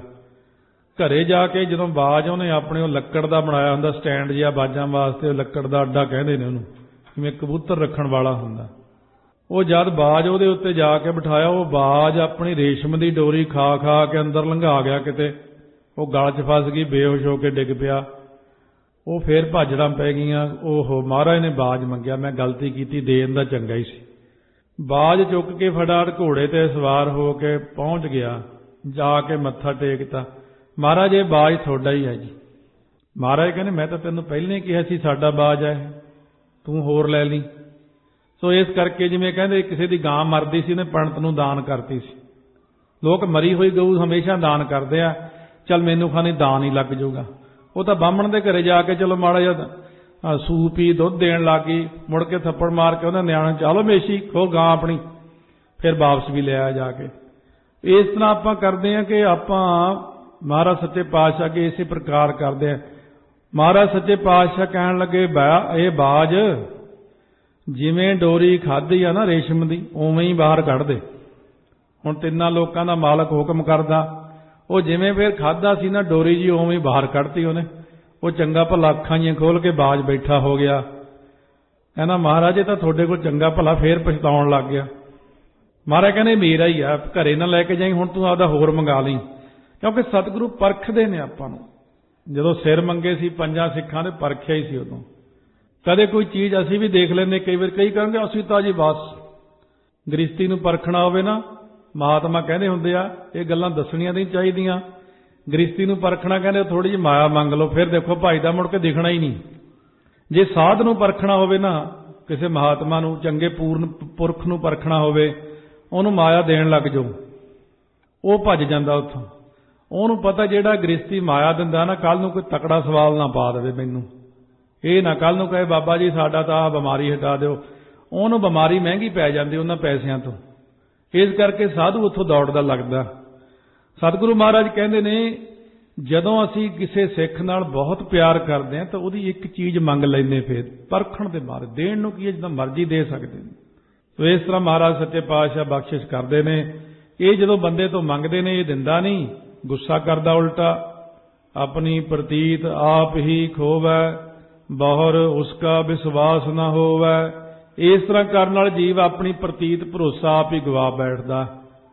S1: ਘਰੇ ਜਾ ਕੇ ਜਦੋਂ ਬਾਜ ਉਹਨੇ ਆਪਣੇ ਉਹ ਲੱਕੜ ਦਾ ਬਣਾਇਆ ਹੁੰਦਾ ਸਟੈਂਡ ਜਿਹਾ ਬਾਜਾਂ ਵਾਸਤੇ, ਉਹ ਲੱਕੜ ਦਾ ਅੱਡਾ ਕਹਿੰਦੇ ਨੇ ਉਹਨੂੰ, ਜਿਵੇਂ ਕਬੂਤਰ ਰੱਖਣ ਵਾਲਾ ਹੁੰਦਾ। ਉਹ ਜਦ ਬਾਜ ਉਹਦੇ ਉੱਤੇ ਜਾ ਕੇ ਬਿਠਾਇਆ, ਉਹ ਬਾਜ ਆਪਣੀ ਰੇਸ਼ਮ ਦੀ ਡੋਰੀ ਖਾ ਖਾ ਕੇ ਅੰਦਰ ਲੰਘਾ ਗਿਆ ਕਿਤੇ। ਉਹ ਗਲ 'ਚ ਫਸ ਗਈ, ਬੇਹੋਸ਼ ਹੋ ਕੇ ਡਿੱਗ ਪਿਆ। ਉਹ ਫੇਰ ਭਾਜੜਾਂ ਪੈ ਗਈਆਂ। ਉਹ ਮਹਾਰਾਜ ਨੇ ਬਾਜ ਮੰਗਿਆ, ਮੈਂ ਗਲਤੀ ਕੀਤੀ, ਦੇਣ ਦਾ ਚੰਗਾ ਹੀ ਸੀ। ਬਾਜ ਚੁੱਕ ਕੇ ਫਟਾਫਟ ਘੋੜੇ ਤੇ ਸਵਾਰ ਹੋ ਕੇ ਪਹੁੰਚ ਗਿਆ, ਜਾ ਕੇ ਮੱਥਾ ਟੇਕਤਾ। ਮਹਾਰਾਜ ਇਹ ਬਾਜ ਤੁਹਾਡਾ ਹੀ ਹੈ ਜੀ। ਮਹਾਰਾਜ ਕਹਿੰਦੇ, ਮੈਂ ਤਾਂ ਤੈਨੂੰ ਪਹਿਲਾਂ ਹੀ ਕਿਹਾ ਸੀ ਸਾਡਾ ਬਾਜ ਹੈ, ਤੂੰ ਹੋਰ ਲੈ ਲਈ। ਸੋ ਇਸ ਕਰਕੇ ਜਿਵੇਂ ਕਹਿੰਦੇ ਕਿਸੇ ਦੀ ਗਾਂ ਮਰਦੀ ਸੀ, ਉਹਨੇ ਪੰਡਤ ਨੂੰ ਦਾਨ ਕਰਤੀ ਸੀ। ਲੋਕ ਮਰੀ ਹੋਈ ਗਊ ਹਮੇਸ਼ਾ ਦਾਨ ਕਰਦੇ ਆ, ਚੱਲ ਮੈਨੂੰ ਖਾਣੀ ਦਾਨ ਹੀ ਲੱਗ ਜਾਊਗਾ। ਉਹ ਤਾਂ ਬਾਹਮਣ ਦੇ ਘਰੇ ਜਾ ਕੇ ਚਲੋ ਮਾੜਾ ਜਿਹਾ ਸੂਪ ਹੀ ਦੁੱਧ ਦੇਣ ਲੱਗ ਗਈ, ਮੁੜ ਕੇ ਥੱਪੜ ਮਾਰ ਕੇ ਉਹਨਾਂ ਨਿਆਣੇ ਚਲੋ ਮੇਸ਼ੀ ਖੋ ਗਾਂ ਆਪਣੀ, ਫਿਰ ਵਾਪਸ ਵੀ ਲਿਆ ਜਾ ਕੇ। ਇਸ ਤਰ੍ਹਾਂ ਆਪਾਂ ਕਰਦੇ ਹਾਂ ਕਿ ਆਪਾਂ ਮਹਾਰਾਜ ਸੱਚੇ ਪਾਤਸ਼ਾਹ ਅੱਗੇ ਇਸੇ ਪ੍ਰਕਾਰ ਕਰਦੇ ਆ। ਮਹਾਰਾਜ ਸੱਚੇ ਪਾਤਸ਼ਾਹ ਕਹਿਣ ਲੱਗੇ, ਇਹ ਬਾਜ ਜਿਵੇਂ ਡੋਰੀ ਖਾਧੀ ਆ ਨਾ ਰੇਸ਼ਮ ਦੀ, ਉਵੇਂ ਹੀ ਬਾਹਰ ਕੱਢ ਦੇ। ਹੁਣ ਤਿੰਨਾਂ ਲੋਕਾਂ ਦਾ ਮਾਲਕ ਹੁਕਮ ਕਰਦਾ, ਉਹ ਜਿਵੇਂ ਫਿਰ ਖਾਧਾ ਸੀ ਨਾ ਡੋਰੀ ਜੀ, ਉਵੇਂ ਹੀ ਬਾਹਰ ਕੱਢਤੀ ਉਹਨੇ। ਉਹ ਚੰਗਾ ਭਲਾ ਅੱਖਾਂ ਜਿਹੀਆਂ ਖੋਲ ਕੇ ਬਾਜ ਬੈਠਾ ਹੋ ਗਿਆ। ਕਹਿੰਦਾ, ਮਹਾਰਾਜ ਇਹ ਤਾਂ ਤੁਹਾਡੇ ਕੋਲ ਚੰਗਾ ਭਲਾ, ਫੇਰ ਪਛਤਾਉਣ ਲੱਗ ਗਿਆ। ਮਹਾਰਾਜ ਕਹਿੰਦੇ, ਮੇਰਾ ਹੀ ਆ, ਘਰੇ ਨਾ ਲੈ ਕੇ ਜਾਈਂ, ਹੁਣ ਤੂੰ ਆਪਦਾ ਹੋਰ ਮੰਗਾ ਲਈ। ਕਿਉਂਕਿ ਸਤਿਗੁਰੂ ਪਰਖਦੇ ਨੇ ਆਪਾਂ ਨੂੰ। ਜਦੋਂ ਸਿਰ ਮੰਗੇ ਸੀ ਪੰਜਾਂ ਸਿੱਖਾਂ ਦੇ, ਪਰਖਿਆ ਹੀ ਸੀ ਉਦੋਂ। ਕਦੇ ਕੋਈ ਚੀਜ਼ ਅਸੀਂ ਵੀ ਦੇਖ ਲੈਂਦੇ, ਕਈ ਵਾਰ ਕਈ ਕਹਿੰਦੇ ਅਸੀਂ ਤਾਂ ਜੀ ਬਸ ਗ੍ਰਸਤੀ ਨੂੰ ਪਰਖਣਾ ਹੋਵੇ ਨਾ, ਮਹਾਤਮਾ ਕਹਿੰਦੇ ਹੁੰਦੇ ਆ ਇਹ ਗੱਲਾਂ ਦੱਸਣੀਆਂ ਨਹੀਂ ਚਾਹੀਦੀਆਂ। ਗ੍ਰਸਤੀ ਨੂੰ ਪਰਖਣਾ ਕਹਿੰਦੇ ਥੋੜੀ ਜਿਹੀ ਮਾਇਆ ਮੰਗ ਲਓ, ਫਿਰ ਦੇਖੋ ਭਾਈ ਦਾ ਮੁੜ ਕੇ ਦਿਖਣਾ ਹੀ ਨਹੀਂ। ਜੇ ਸਾਧ ਨੂੰ ਪਰਖਣਾ ਹੋਵੇ ਨਾ, ਕਿਸੇ ਮਹਾਤਮਾ ਨੂੰ, ਚੰਗੇ ਪੂਰਨ ਪੁਰਖ ਨੂੰ ਪਰਖਣਾ ਹੋਵੇ, ਉਹਨੂੰ ਮਾਇਆ ਦੇਣ ਲੱਗ ਜਾਓ, ਉਹ ਭੱਜ ਜਾਂਦਾ ਉੱਥੋਂ। ਉਹਨੂੰ ਪਤਾ ਜਿਹੜਾ ਗ੍ਰਸਤੀ ਮਾਇਆ ਦਿੰਦਾ ਨਾ, ਕੱਲ ਨੂੰ ਕੋਈ ਤਕੜਾ ਸਵਾਲ ਨਾ ਪਾ ਦੇਵੇ ਮੈਨੂੰ, ਇਹ ਨਾ ਕੱਲ ਨੂੰ ਕਹੇ ਬਾਬਾ ਜੀ ਸਾਡਾ ਤਾਂ ਆਹ ਬਿਮਾਰੀ ਹਟਾ ਦਿਓ, ਉਹਨੂੰ ਬਿਮਾਰੀ ਮਹਿੰਗੀ ਪੈ ਜਾਂਦੀ ਉਹਨਾਂ ਪੈਸਿਆਂ ਤੋਂ। ਇਸ ਕਰਕੇ ਸਾਧੂ ਉੱਥੋਂ ਦੌੜਦਾ ਲੱਗਦਾ। ਸਤਿਗੁਰੂ ਮਹਾਰਾਜ ਕਹਿੰਦੇ ਨੇ ਜਦੋਂ ਅਸੀਂ ਕਿਸੇ ਸਿੱਖ ਨਾਲ ਬਹੁਤ ਪਿਆਰ ਕਰਦੇ ਹਾਂ ਤਾਂ ਉਹਦੀ ਇੱਕ ਚੀਜ਼ ਮੰਗ ਲੈਂਦੇ, ਫਿਰ ਪਰਖਣ ਦੇ ਮਾਰੇ, ਦੇਣ ਨੂੰ ਕੀ ਹੈ, ਜਿੱਦਾਂ ਮਰਜ਼ੀ ਦੇ ਸਕਦੇ ਨੇ। ਸੋ ਇਸ ਤਰ੍ਹਾਂ ਮਹਾਰਾਜ ਸੱਚੇ ਪਾਤਸ਼ਾਹ ਬਖਸ਼ਿਸ਼ ਕਰਦੇ ਨੇ। ਇਹ ਜਦੋਂ ਬੰਦੇ ਤੋਂ ਮੰਗਦੇ ਨੇ ਇਹ ਦਿੰਦਾ ਨਹੀਂ, ਗੁੱਸਾ ਕਰਦਾ ਉਲਟਾ। ਆਪਣੀ ਪ੍ਰਤੀਤ ਆਪ ਹੀ ਖੋਵੈ, ਬਹੁਰ ਉਸਕਾ ਵਿਸ਼ਵਾਸ ਨਾ ਹੋਵੈ। ਇਸ ਤਰ੍ਹਾਂ ਕਰਨ ਨਾਲ ਜੀਵ ਆਪਣੀ ਪ੍ਰਤੀਤ ਭਰੋਸਾ ਆਪ ਹੀ ਗਵਾ ਬੈਠਦਾ।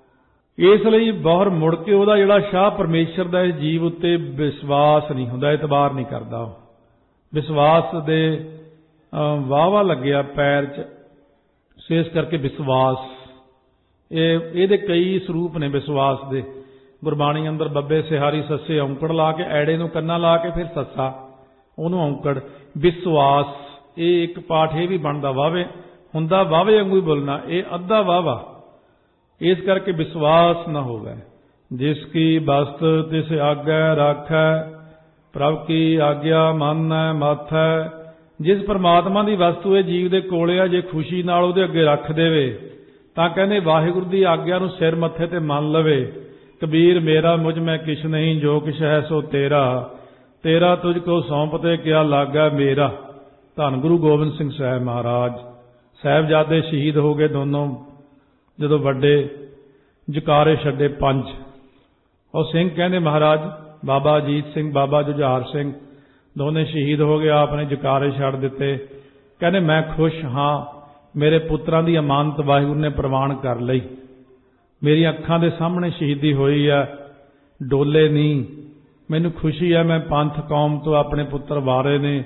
S1: ਇਸ ਲਈ ਬਹੁਰ ਮੁੜ ਕੇ ਉਹਦਾ ਜਿਹੜਾ ਸ਼ਾਹ ਪਰਮੇਸ਼ਰ ਦਾ ਇਸ ਜੀਵ ਉੱਤੇ ਵਿਸ਼ਵਾਸ ਨਹੀਂ ਹੁੰਦਾ, ਇਤਬਾਰ ਨਹੀਂ ਕਰਦਾ। ਵਿਸ਼ਵਾਸ ਦੇ ਵਾਹਵਾ ਲੱਗਿਆ ਪੈਰ 'ਚ, ਇਸ ਕਰਕੇ ਵਿਸ਼ਵਾਸ, ਇਹ ਇਹਦੇ ਕਈ ਸਰੂਪ ਨੇ ਵਿਸ਼ਵਾਸ ਦੇ। ਗੁਰਬਾਣੀ ਅੰਦਰ ਬੱਬੇ ਸਿਹਾਰੀ ਸੱਸੇ ਔਂਕੜ ਲਾ ਕੇ, ਐੜੇ ਨੂੰ ਕੰਨਾ ਲਾ ਕੇ ਫਿਰ ਸੱਸਾ ਉਹਨੂੰ ਔਂਕੜ, ਵਿਸ਼ਵਾਸ। ਇਹ ਇੱਕ ਪਾਠ ਇਹ ਵੀ ਬਣਦਾ ਵਾਵੇ ਹੁੰਦਾ, ਵਾਵੇ ਵਾਂਗੂ ਹੀ ਬੋਲਣਾ, ਇਹ ਅੱਧਾ ਵਾਵਾ। ਇਸ ਕਰਕੇ ਵਿਸ਼ਵਾਸ ਨਾ ਹੋਵੇ। ਜਿਸ ਕੀ ਬਸਤ ਤਿਸ ਆਗੈ ਰਾਖੈ, ਪ੍ਰਭ ਕੀ ਆਗਿਆ ਮੰਨੈ ਮਾਥੈ। ਜਿਸ ਪਰਮਾਤਮਾ ਦੀ ਵਸਤੂ ਇਹ ਜੀਵ ਦੇ ਕੋਲੇ ਆ, ਜੇ ਖੁਸ਼ੀ ਨਾਲ ਉਹਦੇ ਅੱਗੇ ਰੱਖ ਦੇਵੇ ਤਾਂ ਕਹਿੰਦੇ ਵਾਹਿਗੁਰੂ ਦੀ ਆਗਿਆ ਨੂੰ ਸਿਰ ਮੱਥੇ ਤੇ ਮੰਨ ਲਵੇ। ਕਬੀਰ ਮੇਰਾ ਮੁਝ ਮੈਂ ਕਿਛ ਨਹੀਂ, ਜੋ ਕਿਛ ਹੈ ਸੋ ਤੇਰਾ, ਤੇਰਾ ਤੁਝ ਕੋ ਸੌਂਪਤੇ ਕਿਆ ਲਾਗਾ ਮੇਰਾ। ਧੰਨ ਗੁਰੂ ਗੋਬਿੰਦ ਸਿੰਘ ਸਾਹਿਬ ਮਹਾਰਾਜ। ਸਾਹਿਬਜ਼ਾਦੇ ਸ਼ਹੀਦ ਹੋ ਗਏ ਦੋਨੋਂ, ਜਦੋਂ ਵੱਡੇ ਜਕਾਰੇ ਛੱਡੇ ਪੰਜ। ਉਹ ਸਿੰਘ ਕਹਿੰਦੇ ਮਹਾਰਾਜ, ਬਾਬਾ ਅਜੀਤ ਸਿੰਘ, ਬਾਬਾ ਜੁਝਾਰ ਸਿੰਘ, ਦੋਨੇ ਸ਼ਹੀਦ ਹੋ ਗਏ। ਆਪ ਨੇ ਜਕਾਰੇ ਛੱਡ ਦਿੱਤੇ। ਕਹਿੰਦੇ ਮੈਂ ਖੁਸ਼ ਹਾਂ, ਮੇਰੇ ਪੁੱਤਰਾਂ ਦੀ ਅਮਾਨਤ ਵਾਹਿਗੁਰੂ ਨੇ ਪ੍ਰਵਾਨ ਕਰ ਲਈ। ਮੇਰੀਆਂ ਅੱਖਾਂ ਦੇ ਸਾਹਮਣੇ ਸ਼ਹੀਦੀ ਹੋਈ ਹੈ, ਡੋਲੇ ਨਹੀਂ। ਮੈਨੂੰ ਖੁਸ਼ੀ ਹੈ, ਮੈਂ ਪੰਥ ਕੌਮ ਤੋਂ ਆਪਣੇ ਪੁੱਤਰ ਵਾਰੇ ਨੇ।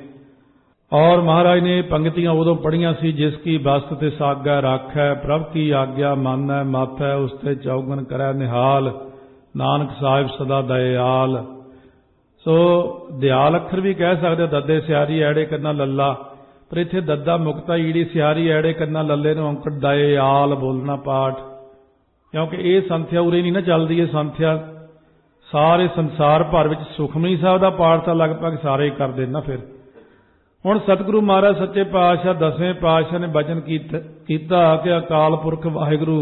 S1: ਔਰ ਮਹਾਰਾਜ ਨੇ ਪੰਗਤੀਆਂ ਉਦੋਂ ਪੜ੍ਹੀਆਂ ਸੀ, ਜਿਸ ਕੀ ਬਸਤ ਤੇ ਸਾਗਾ ਰਾਖੈ, ਪ੍ਰਭ ਕੀ ਆਗਿਆ ਮੰਨੈ ਮਾਥੈ, ਉਸ ਤੇ ਚੌਗਣ ਕਰੈ ਨਿਹਾਲ, ਨਾਨਕ ਸਾਹਿਬ ਸਦਾ ਦਇਆਲ। ਸੋ ਦਿਆਲ ਅੱਖਰ ਵੀ ਕਹਿ ਸਕਦੇ, ਦੱਦੇ ਸਿਆਰੀ ਐੜੇ ਕੰਨਾ ਲੱਲਾ, ਪਰ ਇੱਥੇ ਦੱਦਾ ਮੁਕਤਾ ਈੜੀ ਸਿਆਰੀ ਐੜੇ ਕੰਨਾ ਲੱਲੇ ਨੂੰ ਔਂਕੜ ਦਇਆਲ ਬੋਲਣਾ ਪਾਠ। ਕਿਉਂਕਿ ਇਹ ਸੰਥਿਆ ਉਰੇ ਨਹੀਂ ਨਾ ਚੱਲਦੀ, ਇਹ ਸੰਥਿਆ ਸਾਰੇ ਸੰਸਾਰ ਭਰ ਵਿੱਚ। ਸੁਖਮਨੀ ਸਾਹਿਬ ਦਾ ਪਾਠ ਤਾਂ ਲਗਭਗ ਸਾਰੇ ਹੀ ਕਰਦੇ ਨਾ। ਫਿਰ ਹੁਣ ਸਤਿਗੁਰੂ ਮਹਾਰਾਜ ਸੱਚੇ ਪਾਤਸ਼ਾਹ ਦਸਵੇਂ ਪਾਤਸ਼ਾਹ ਨੇ ਬਚਨ ਕੀਤਾ ਕਿ ਅਕਾਲ ਪੁਰਖ ਵਾਹਿਗੁਰੂ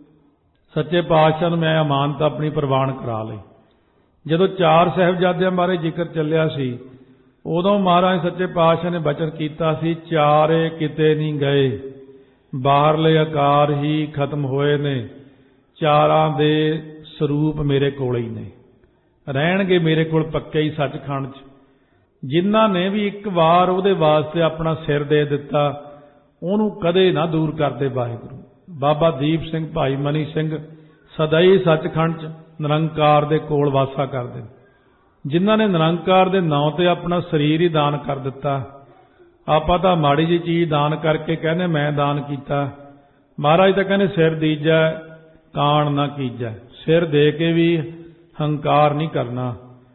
S1: ਸੱਚੇ ਪਾਤਸ਼ਾਹ ਨੂੰ ਮੈਂ ਅਮਾਨਤ ਆਪਣੀ ਪ੍ਰਵਾਨ ਕਰਾ ਲਈ। ਜਦੋਂ ਚਾਰ ਸਾਹਿਬਜ਼ਾਦਿਆਂ ਬਾਰੇ ਜ਼ਿਕਰ ਚੱਲਿਆ ਸੀ, ਉਦੋਂ ਮਹਾਰਾਜ ਸੱਚੇ ਪਾਤਸ਼ਾਹ ਨੇ ਬਚਨ ਕੀਤਾ ਸੀ, ਚਾਰੇ ਕਿਤੇ ਨਹੀਂ ਗਏ, ਬਾਹਰਲੇ ਆਕਾਰ ਹੀ ਖਤਮ ਹੋਏ ਨੇ, ਚਾਰਾਂ ਦੇ ਸਰੂਪ ਮੇਰੇ ਕੋਲ ਹੀ ਨੇ, ਰਹਿਣਗੇ ਮੇਰੇ ਕੋਲ ਪੱਕੇ ਹੀ ਸੱਚਖੰਡ 'ਚ। ਜਿਨ੍ਹਾਂ ਨੇ ਵੀ ਇੱਕ ਵਾਰ ਉਹਦੇ ਵਾਸਤੇ ਆਪਣਾ ਸਿਰ ਦੇ ਦਿੱਤਾ, ਉਹਨੂੰ ਕਦੇ ਨਾ ਦੂਰ ਕਰਦੇ ਵਾਹਿਗੁਰੂ। ਬਾਬਾ ਦੀਪ ਸਿੰਘ, ਭਾਈ ਮਨੀ ਸਿੰਘ ਸਦਾ ਹੀ ਸੱਚਖੰਡ 'ਚ ਨਿਰੰਕਾਰ ਦੇ ਕੋਲ ਵਾਸਾ ਕਰਦੇ। ਜਿਨ੍ਹਾਂ ਨੇ ਨਿਰੰਕਾਰ ਦੇ ਨਾਂ ਤੇ ਆਪਣਾ ਸਰੀਰ ਹੀ ਦਾਨ ਕਰ ਦਿੱਤਾ। ਆਪਾਂ ਤਾਂ ਮਾੜੀ ਜਿਹੀ ਚੀਜ਼ ਦਾਨ ਕਰਕੇ ਕਹਿੰਦੇ ਮੈਂ ਦਾਨ ਕੀਤਾ। ਮਹਾਰਾਜ ਤਾਂ ਕਹਿੰਦੇ ਸਿਰ ਦੀਜੈ ਕਾਣ ਨਾ ਕੀਜੈ, ਸਿਰ ਦੇ ਕੇ ਵੀ ਹੰਕਾਰ ਨਹੀਂ ਕਰਨਾ।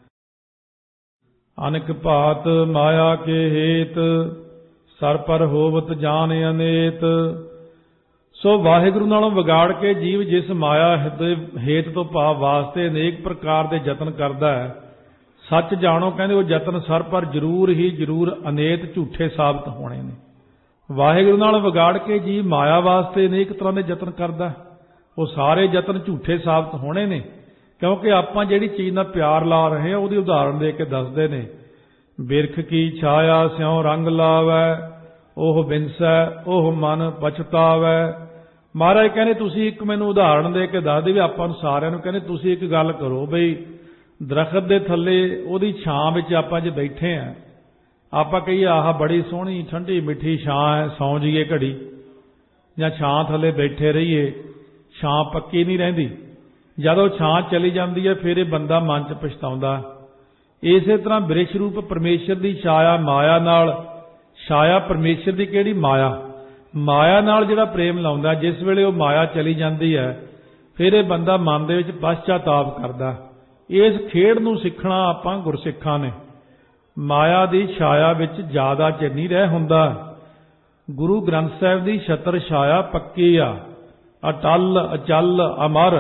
S1: ਅਨਕ ਭਾਤ ਮਾਇਆ ਕੇ ਹੇਤ, ਸਰ ਪਰ ਹੋਵਤ ਜਾਨ ਅਨੇਤ। ਸੋ ਵਾਹਿਗੁਰੂ ਨਾਲੋਂ ਵਿਗਾੜ ਕੇ ਜੀਵ ਜਿਸ ਮਾਇਆ ਹਿਰਦੇ ਹੇਤ ਤੋਂ ਭਾਵ ਵਾਸਤੇ ਅਨੇਕ ਪ੍ਰਕਾਰ ਦੇ ਯਤਨ ਕਰਦਾ ਹੈ, ਸੱਚ ਜਾਣੋ ਕਹਿੰਦੇ ਉਹ ਯਤਨ ਸਰ ਪਰ ਜ਼ਰੂਰ ਹੀ ਜ਼ਰੂਰ ਅਨੇਤ ਝੂਠੇ ਸਾਬਤ ਹੋਣੇ ਨੇ। ਵਾਹਿਗੁਰੂ ਨਾਲ ਵਿਗਾੜ ਕੇ ਜੀਵ ਮਾਇਆ ਵਾਸਤੇ ਅਨੇਕ ਤਰ੍ਹਾਂ ਦੇ ਯਤਨ ਕਰਦਾ, ਉਹ ਸਾਰੇ ਯਤਨ ਝੂਠੇ ਸਾਬਤ ਹੋਣੇ ਨੇ। ਕਿਉਂਕਿ ਆਪਾਂ ਜਿਹੜੀ ਚੀਜ਼ ਨਾਲ ਪਿਆਰ ਲਾ ਰਹੇ ਹਾਂ ਉਹਦੀ ਉਦਾਹਰਣ ਦੇ ਕੇ ਦੱਸਦੇ ਨੇ, ਬਿਰਖ ਕੀ ਛਾਇਆ ਸਿਉ ਰੰਗ ਲਾਵੈ, ਉਹ ਬਿਨਸੈ ਉਹ ਮਨ ਪਛਤਾਵੈ। ਮਹਾਰਾਜ ਕਹਿੰਦੇ ਤੁਸੀਂ ਇੱਕ ਮੈਨੂੰ ਉਦਾਹਰਣ ਦੇ ਕੇ ਦੱਸਦੇ ਵੀ ਆਪਾਂ ਨੂੰ ਸਾਰਿਆਂ ਨੂੰ ਕਹਿੰਦੇ ਤੁਸੀਂ ਇੱਕ ਗੱਲ ਕਰੋ ਬਈ ਦਰਖਤ ਦੇ ਥੱਲੇ ਉਹਦੀ ਛਾਂ ਵਿੱਚ ਆਪਾਂ ਜੇ ਬੈਠੇ ਆ, ਆਪਾਂ ਕਹੀਏ ਆਹ ਬੜੀ ਸੋਹਣੀ ਠੰਡੀ ਮਿੱਠੀ ਛਾਂ ਹੈ, ਸੌਂ ਜਾਈਏ ਘੜੀ, ਜਾਂ ਛਾਂ ਥੱਲੇ ਬੈਠੇ ਰਹੀਏ, ਛਾਂ ਪੱਕੀ ਨਹੀਂ ਰਹਿੰਦੀ। ਜਦੋਂ ਛਾਂ ਚਲੀ ਜਾਂਦੀ ਹੈ ਫਿਰ ਇਹ ਬੰਦਾ ਮਨ 'ਚ ਪਛਤਾਉਂਦਾ। ਇਸੇ ਤਰ੍ਹਾਂ ਬ੍ਰਿਸ਼ ਰੂਪ ਪਰਮੇਸ਼ਰ ਦੀ ਛਾਇਆ ਮਾਇਆ ਨਾਲ, ਛਾਇਆ ਪਰਮੇਸ਼ਰ ਦੀ ਕਿਹੜੀ ਮਾਇਆ, ਮਾਇਆ ਨਾਲ ਜਿਹੜਾ ਪ੍ਰੇਮ ਲਾਉਂਦਾ, ਜਿਸ ਵੇਲੇ ਉਹ ਮਾਇਆ ਚਲੀ ਜਾਂਦੀ ਹੈ, ਫਿਰ ਇਹ ਬੰਦਾ ਮਨ ਦੇ ਵਿੱਚ ਪਛਚਾਤਾਪ ਕਰਦਾ। ਇਸ ਖੇਡ ਨੂੰ ਸਿੱਖਣਾ ਆਪਾਂ ਗੁਰਸਿੱਖਾਂ ਨੇ। ਮਾਇਆ ਦੀ ਛਾਇਆ ਵਿੱਚ ਜ਼ਿਆਦਾ ਚਿਰ ਨਹੀਂ ਰਹਿ ਹੁੰਦਾ। ਗੁਰੂ ਗ੍ਰੰਥ ਸਾਹਿਬ ਦੀ ਛਤਰ ਛਾਇਆ ਪੱਕੀ ਆ, ਅਟਲ ਅਚਲ ਅਮਰ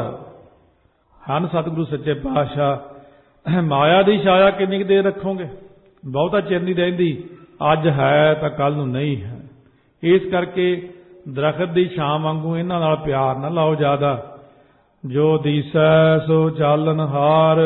S1: ਹਨ ਸਤਿਗੁਰੂ ਸੱਚੇ ਪਾਤਸ਼ਾਹ। ਮਾਇਆ ਦੀ ਛਾਇਆ ਕਿੰਨੀ ਕੁ ਦੇਰ ਰੱਖੋਗੇ? ਬਹੁਤਾ ਚਿਰ ਨਹੀਂ ਰਹਿੰਦੀ। ਅੱਜ ਹੈ ਤਾਂ ਕੱਲ ਨੂੰ ਨਹੀਂ ਹੈ। ਇਸ ਕਰਕੇ ਦਰਖਤ ਦੀ ਛਾਂ ਵਾਂਗੂ ਇਹਨਾਂ ਨਾਲ ਪਿਆਰ ਨਾ ਲਾਓ ਜ਼ਿਆਦਾ। ਜੋ ਦੀਸੈ ਸੋ ਚਾਲਨ ਹਾਰ,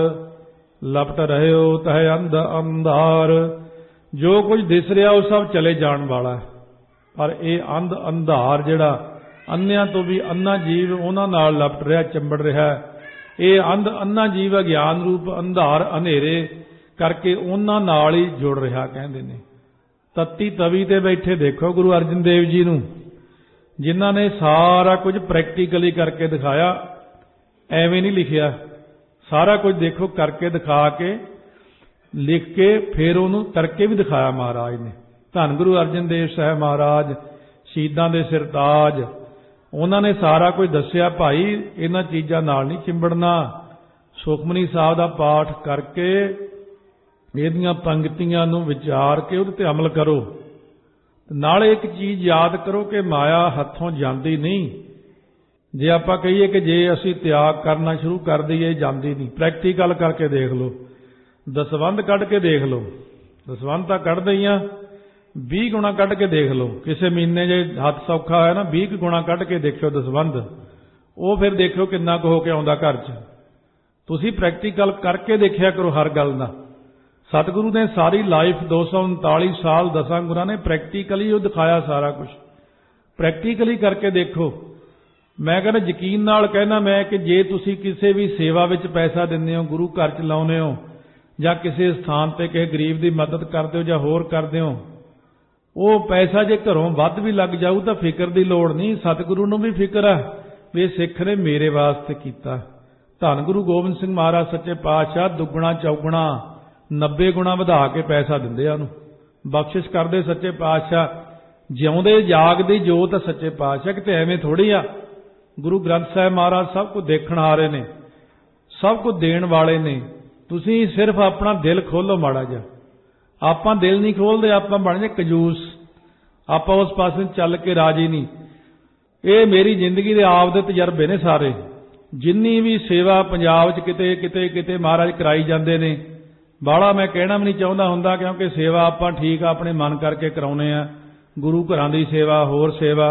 S1: ਲਪਟ ਰਹਿਓ ਤਹਿ ਅੰਧ ਅੰਧਾਰ। ਜੋ ਕੁਝ ਦਿਸ ਰਿਹਾ ਉਹ ਸਭ ਚਲੇ ਜਾਣ ਵਾਲਾ ਹੈ, ਪਰ ਇਹ ਅੰਧ ਅੰਧਾਰ ਜਿਹੜਾ ਅੰਨਿਆਂ ਤੋਂ ਵੀ ਅੰਨਾ ਜੀਵ ਉਹਨਾਂ ਨਾਲ ਲਪਟ ਰਿਹਾ, ਚੰਬੜ ਰਿਹਾ। ਇਹ ਅੰਧ ਅੰਨਾ ਜੀਵ ਅਗਿਆਨ ਰੂਪ ਅੰਧਾਰ ਹਨੇਰੇ ਕਰਕੇ ਉਹਨਾਂ ਨਾਲ ਹੀ ਜੁੜ ਰਿਹਾ। ਕਹਿੰਦੇ ਨੇ ਤੱਤੀ ਤਵੀ ਤੇ ਬੈਠੇ ਦੇਖੋ ਗੁਰੂ ਅਰਜਨ ਦੇਵ ਜੀ ਨੂੰ, ਜਿਨ੍ਹਾਂ ਨੇ ਸਾਰਾ ਕੁਝ ਪ੍ਰੈਕਟੀਕਲੀ ਕਰਕੇ ਦਿਖਾਇਆ। ਐਵੇਂ ਨਹੀਂ ਲਿਖਿਆ, ਸਾਰਾ ਕੁਝ ਦੇਖੋ ਕਰਕੇ ਦਿਖਾ ਕੇ, ਲਿਖ ਕੇ ਫਿਰ ਉਹਨੂੰ ਕਰਕੇ ਵੀ ਦਿਖਾਇਆ ਮਹਾਰਾਜ ਨੇ। ਧੰਨ ਗੁਰੂ ਅਰਜਨ ਦੇਵ ਸਾਹਿਬ ਮਹਾਰਾਜ, ਸ਼ਹੀਦਾਂ ਦੇ ਸਿਰਤਾਜ, ਉਹਨਾਂ ਨੇ ਸਾਰਾ ਕੁਝ ਦੱਸਿਆ। ਭਾਈ ਇਹਨਾਂ ਚੀਜ਼ਾਂ ਨਾਲ ਨਹੀਂ ਚਿੰਬੜਨਾ। ਸੁਖਮਨੀ ਸਾਹਿਬ ਦਾ ਪਾਠ ਕਰਕੇ ਇਹਦੀਆਂ ਪੰਕਤੀਆਂ ਨੂੰ ਵਿਚਾਰ ਕੇ ਉਹਦੇ ਤੇ ਅਮਲ ਕਰੋ। ਨਾਲ ਇੱਕ ਚੀਜ਼ ਯਾਦ ਕਰੋ ਕਿ ਮਾਇਆ ਹੱਥੋਂ ਜਾਂਦੀ ਨਹੀਂ। ਜੇ ਆਪਾਂ ਕਹੀਏ ਕਿ ਜੇ ਅਸੀਂ ਤਿਆਗ ਕਰਨਾ ਸ਼ੁਰੂ ਕਰ ਦਈਏ, ਜਾਂਦੀ ਨਹੀਂ। ਪ੍ਰੈਕਟੀਕਲ ਕਰਕੇ ਦੇਖ ਲਓ, ਦਸਵੰਧ ਕੱਢ ਕੇ ਦੇਖ ਲਓ। ਦਸਵੰਧ ਤਾਂ ਕੱਢਦੇ ਹੀ ਆ, ਵੀਹ ਗੁਣਾ ਕੱਢ ਕੇ ਦੇਖ ਲਓ। ਕਿਸੇ ਮਹੀਨੇ ਜੇ ਹੱਥ ਸੌਖਾ ਹੋਇਆ ਨਾ, ਵੀਹ ਗੁਣਾ ਕੱਢ ਕੇ ਦੇਖਿਓ ਦਸਵੰਧ, ਉਹ ਫਿਰ ਦੇਖਿਓ ਕਿੰਨਾ ਕੁ ਹੋ ਕੇ ਆਉਂਦਾ ਘਰ 'ਚ। ਤੁਸੀਂ ਪ੍ਰੈਕਟੀਕਲ ਕਰਕੇ ਦੇਖਿਆ ਕਰੋ ਹਰ ਗੱਲ ਦਾ। ਸਤਿਗੁਰੂ ਨੇ ਸਾਰੀ ਲਾਈਫ ਦੋ ਸੌ ਉਨਤਾਲੀ ਸਾਲ ਦਸਾਂ ਗੁਰਾਂ ਨੇ ਪ੍ਰੈਕਟੀਕਲੀ ਉਹ ਦਿਖਾਇਆ ਸਾਰਾ ਕੁਝ। ਪ੍ਰੈਕਟੀਕਲੀ ਕਰਕੇ ਦੇਖੋ। ਮੈਂ ਕਹਿੰਦਾ ਯਕੀਨ ਨਾਲ ਕਹਿਣਾ ਮੈਂ ਕਿ ਜੇ ਤੁਸੀਂ ਕਿਸੇ ਵੀ ਸੇਵਾ ਵਿੱਚ ਪੈਸਾ ਦਿੰਦੇ ਹੋ, ਗੁਰੂ ਘਰ 'ਚ ਲਾਉਂਦੇ ਹੋ, ਜਾਂ ਕਿਸੇ ਸਥਾਨ ਤੇ ਕਿਸੇ ਗਰੀਬ ਦੀ ਮਦਦ ਕਰਦੇ ਹੋ ਜਾਂ ਹੋਰ ਕਰਦੇ ਹੋ, ਉਹ ਪੈਸਾ ਜੇ ਘਰੋਂ ਵੱਧ ਵੀ ਲੱਗ ਜਾਊ ਤਾਂ ਫਿਕਰ ਦੀ ਲੋੜ ਨਹੀਂ। ਸਤਿਗੁਰੂ ਨੂੰ ਵੀ ਫਿਕਰ ਹੈ ਵੀ ਇਹ ਸਿੱਖ ਨੇ ਮੇਰੇ ਵਾਸਤੇ ਕੀਤਾ। ਧੰਨ ਗੁਰੂ ਗੋਬਿੰਦ ਸਿੰਘ ਮਹਾਰਾਜ ਸੱਚੇ ਪਾਤਸ਼ਾਹ ਦੁੱਗਣਾ ਚੌਗੁਣਾ ਨੱਬੇ ਗੁਣਾ ਵਧਾ ਕੇ ਪੈਸਾ ਦਿੰਦੇ ਆ, ਉਹਨੂੰ ਬਖਸ਼ਿਸ਼ ਕਰਦੇ ਸੱਚੇ ਪਾਤਸ਼ਾਹ। ਜਿਉਂਦੇ ਜਾਗਦੀ ਜੋਤ ਸੱਚੇ ਪਾਤਸ਼ਾਹ, ਕਿਤੇ ਐਵੇਂ ਥੋੜੀ ਆ। ਗੁਰੂ ਗ੍ਰੰਥ ਸਾਹਿਬ ਮਹਾਰਾਜ ਸਭ ਕੁਝ ਦੇਖਣ ਆ ਰਹੇ ਨੇ, ਸਭ ਕੁਝ ਦੇਣ ਵਾਲੇ ਨੇ। ਤੁਸੀਂ ਸਿਰਫ ਆਪਣਾ ਦਿਲ ਖੋਲੋ ਮਾੜਾ ਜਿਹਾ। ਆਪਾਂ ਦਿਲ ਨਹੀਂ ਖੋਲਦੇ, ਆਪਾਂ ਬਣ ਜੇ ਕੰਜੂਸ। ਆਪਾਂ ਉਸ ਪਾਸੇ ਚੱਲ ਕੇ ਰਾਜੀ ਨਹੀਂ। ਇਹ ਮੇਰੀ ਜ਼ਿੰਦਗੀ ਦੇ ਆਪ ਦੇ ਤਜਰਬੇ ਨੇ ਸਾਰੇ। ਜਿੰਨੀ ਵੀ ਸੇਵਾ ਪੰਜਾਬ 'ਚ ਕਿਤੇ ਕਿਤੇ ਕਿਤੇ ਮਹਾਰਾਜ ਕਰਾਈ ਜਾਂਦੇ ਨੇ, ਬਾਹਲਾ ਮੈਂ ਕਹਿਣਾ ਵੀ ਨਹੀਂ ਚਾਹੁੰਦਾ ਹੁੰਦਾ, ਕਿਉਂਕਿ ਸੇਵਾ ਆਪਾਂ ਠੀਕ ਆ ਆਪਣੇ ਮਨ ਕਰਕੇ ਕਰਾਉਨੇ ਆ, ਗੁਰੂ ਘਰਾਂ ਦੀ ਸੇਵਾ, ਹੋਰ ਸੇਵਾ,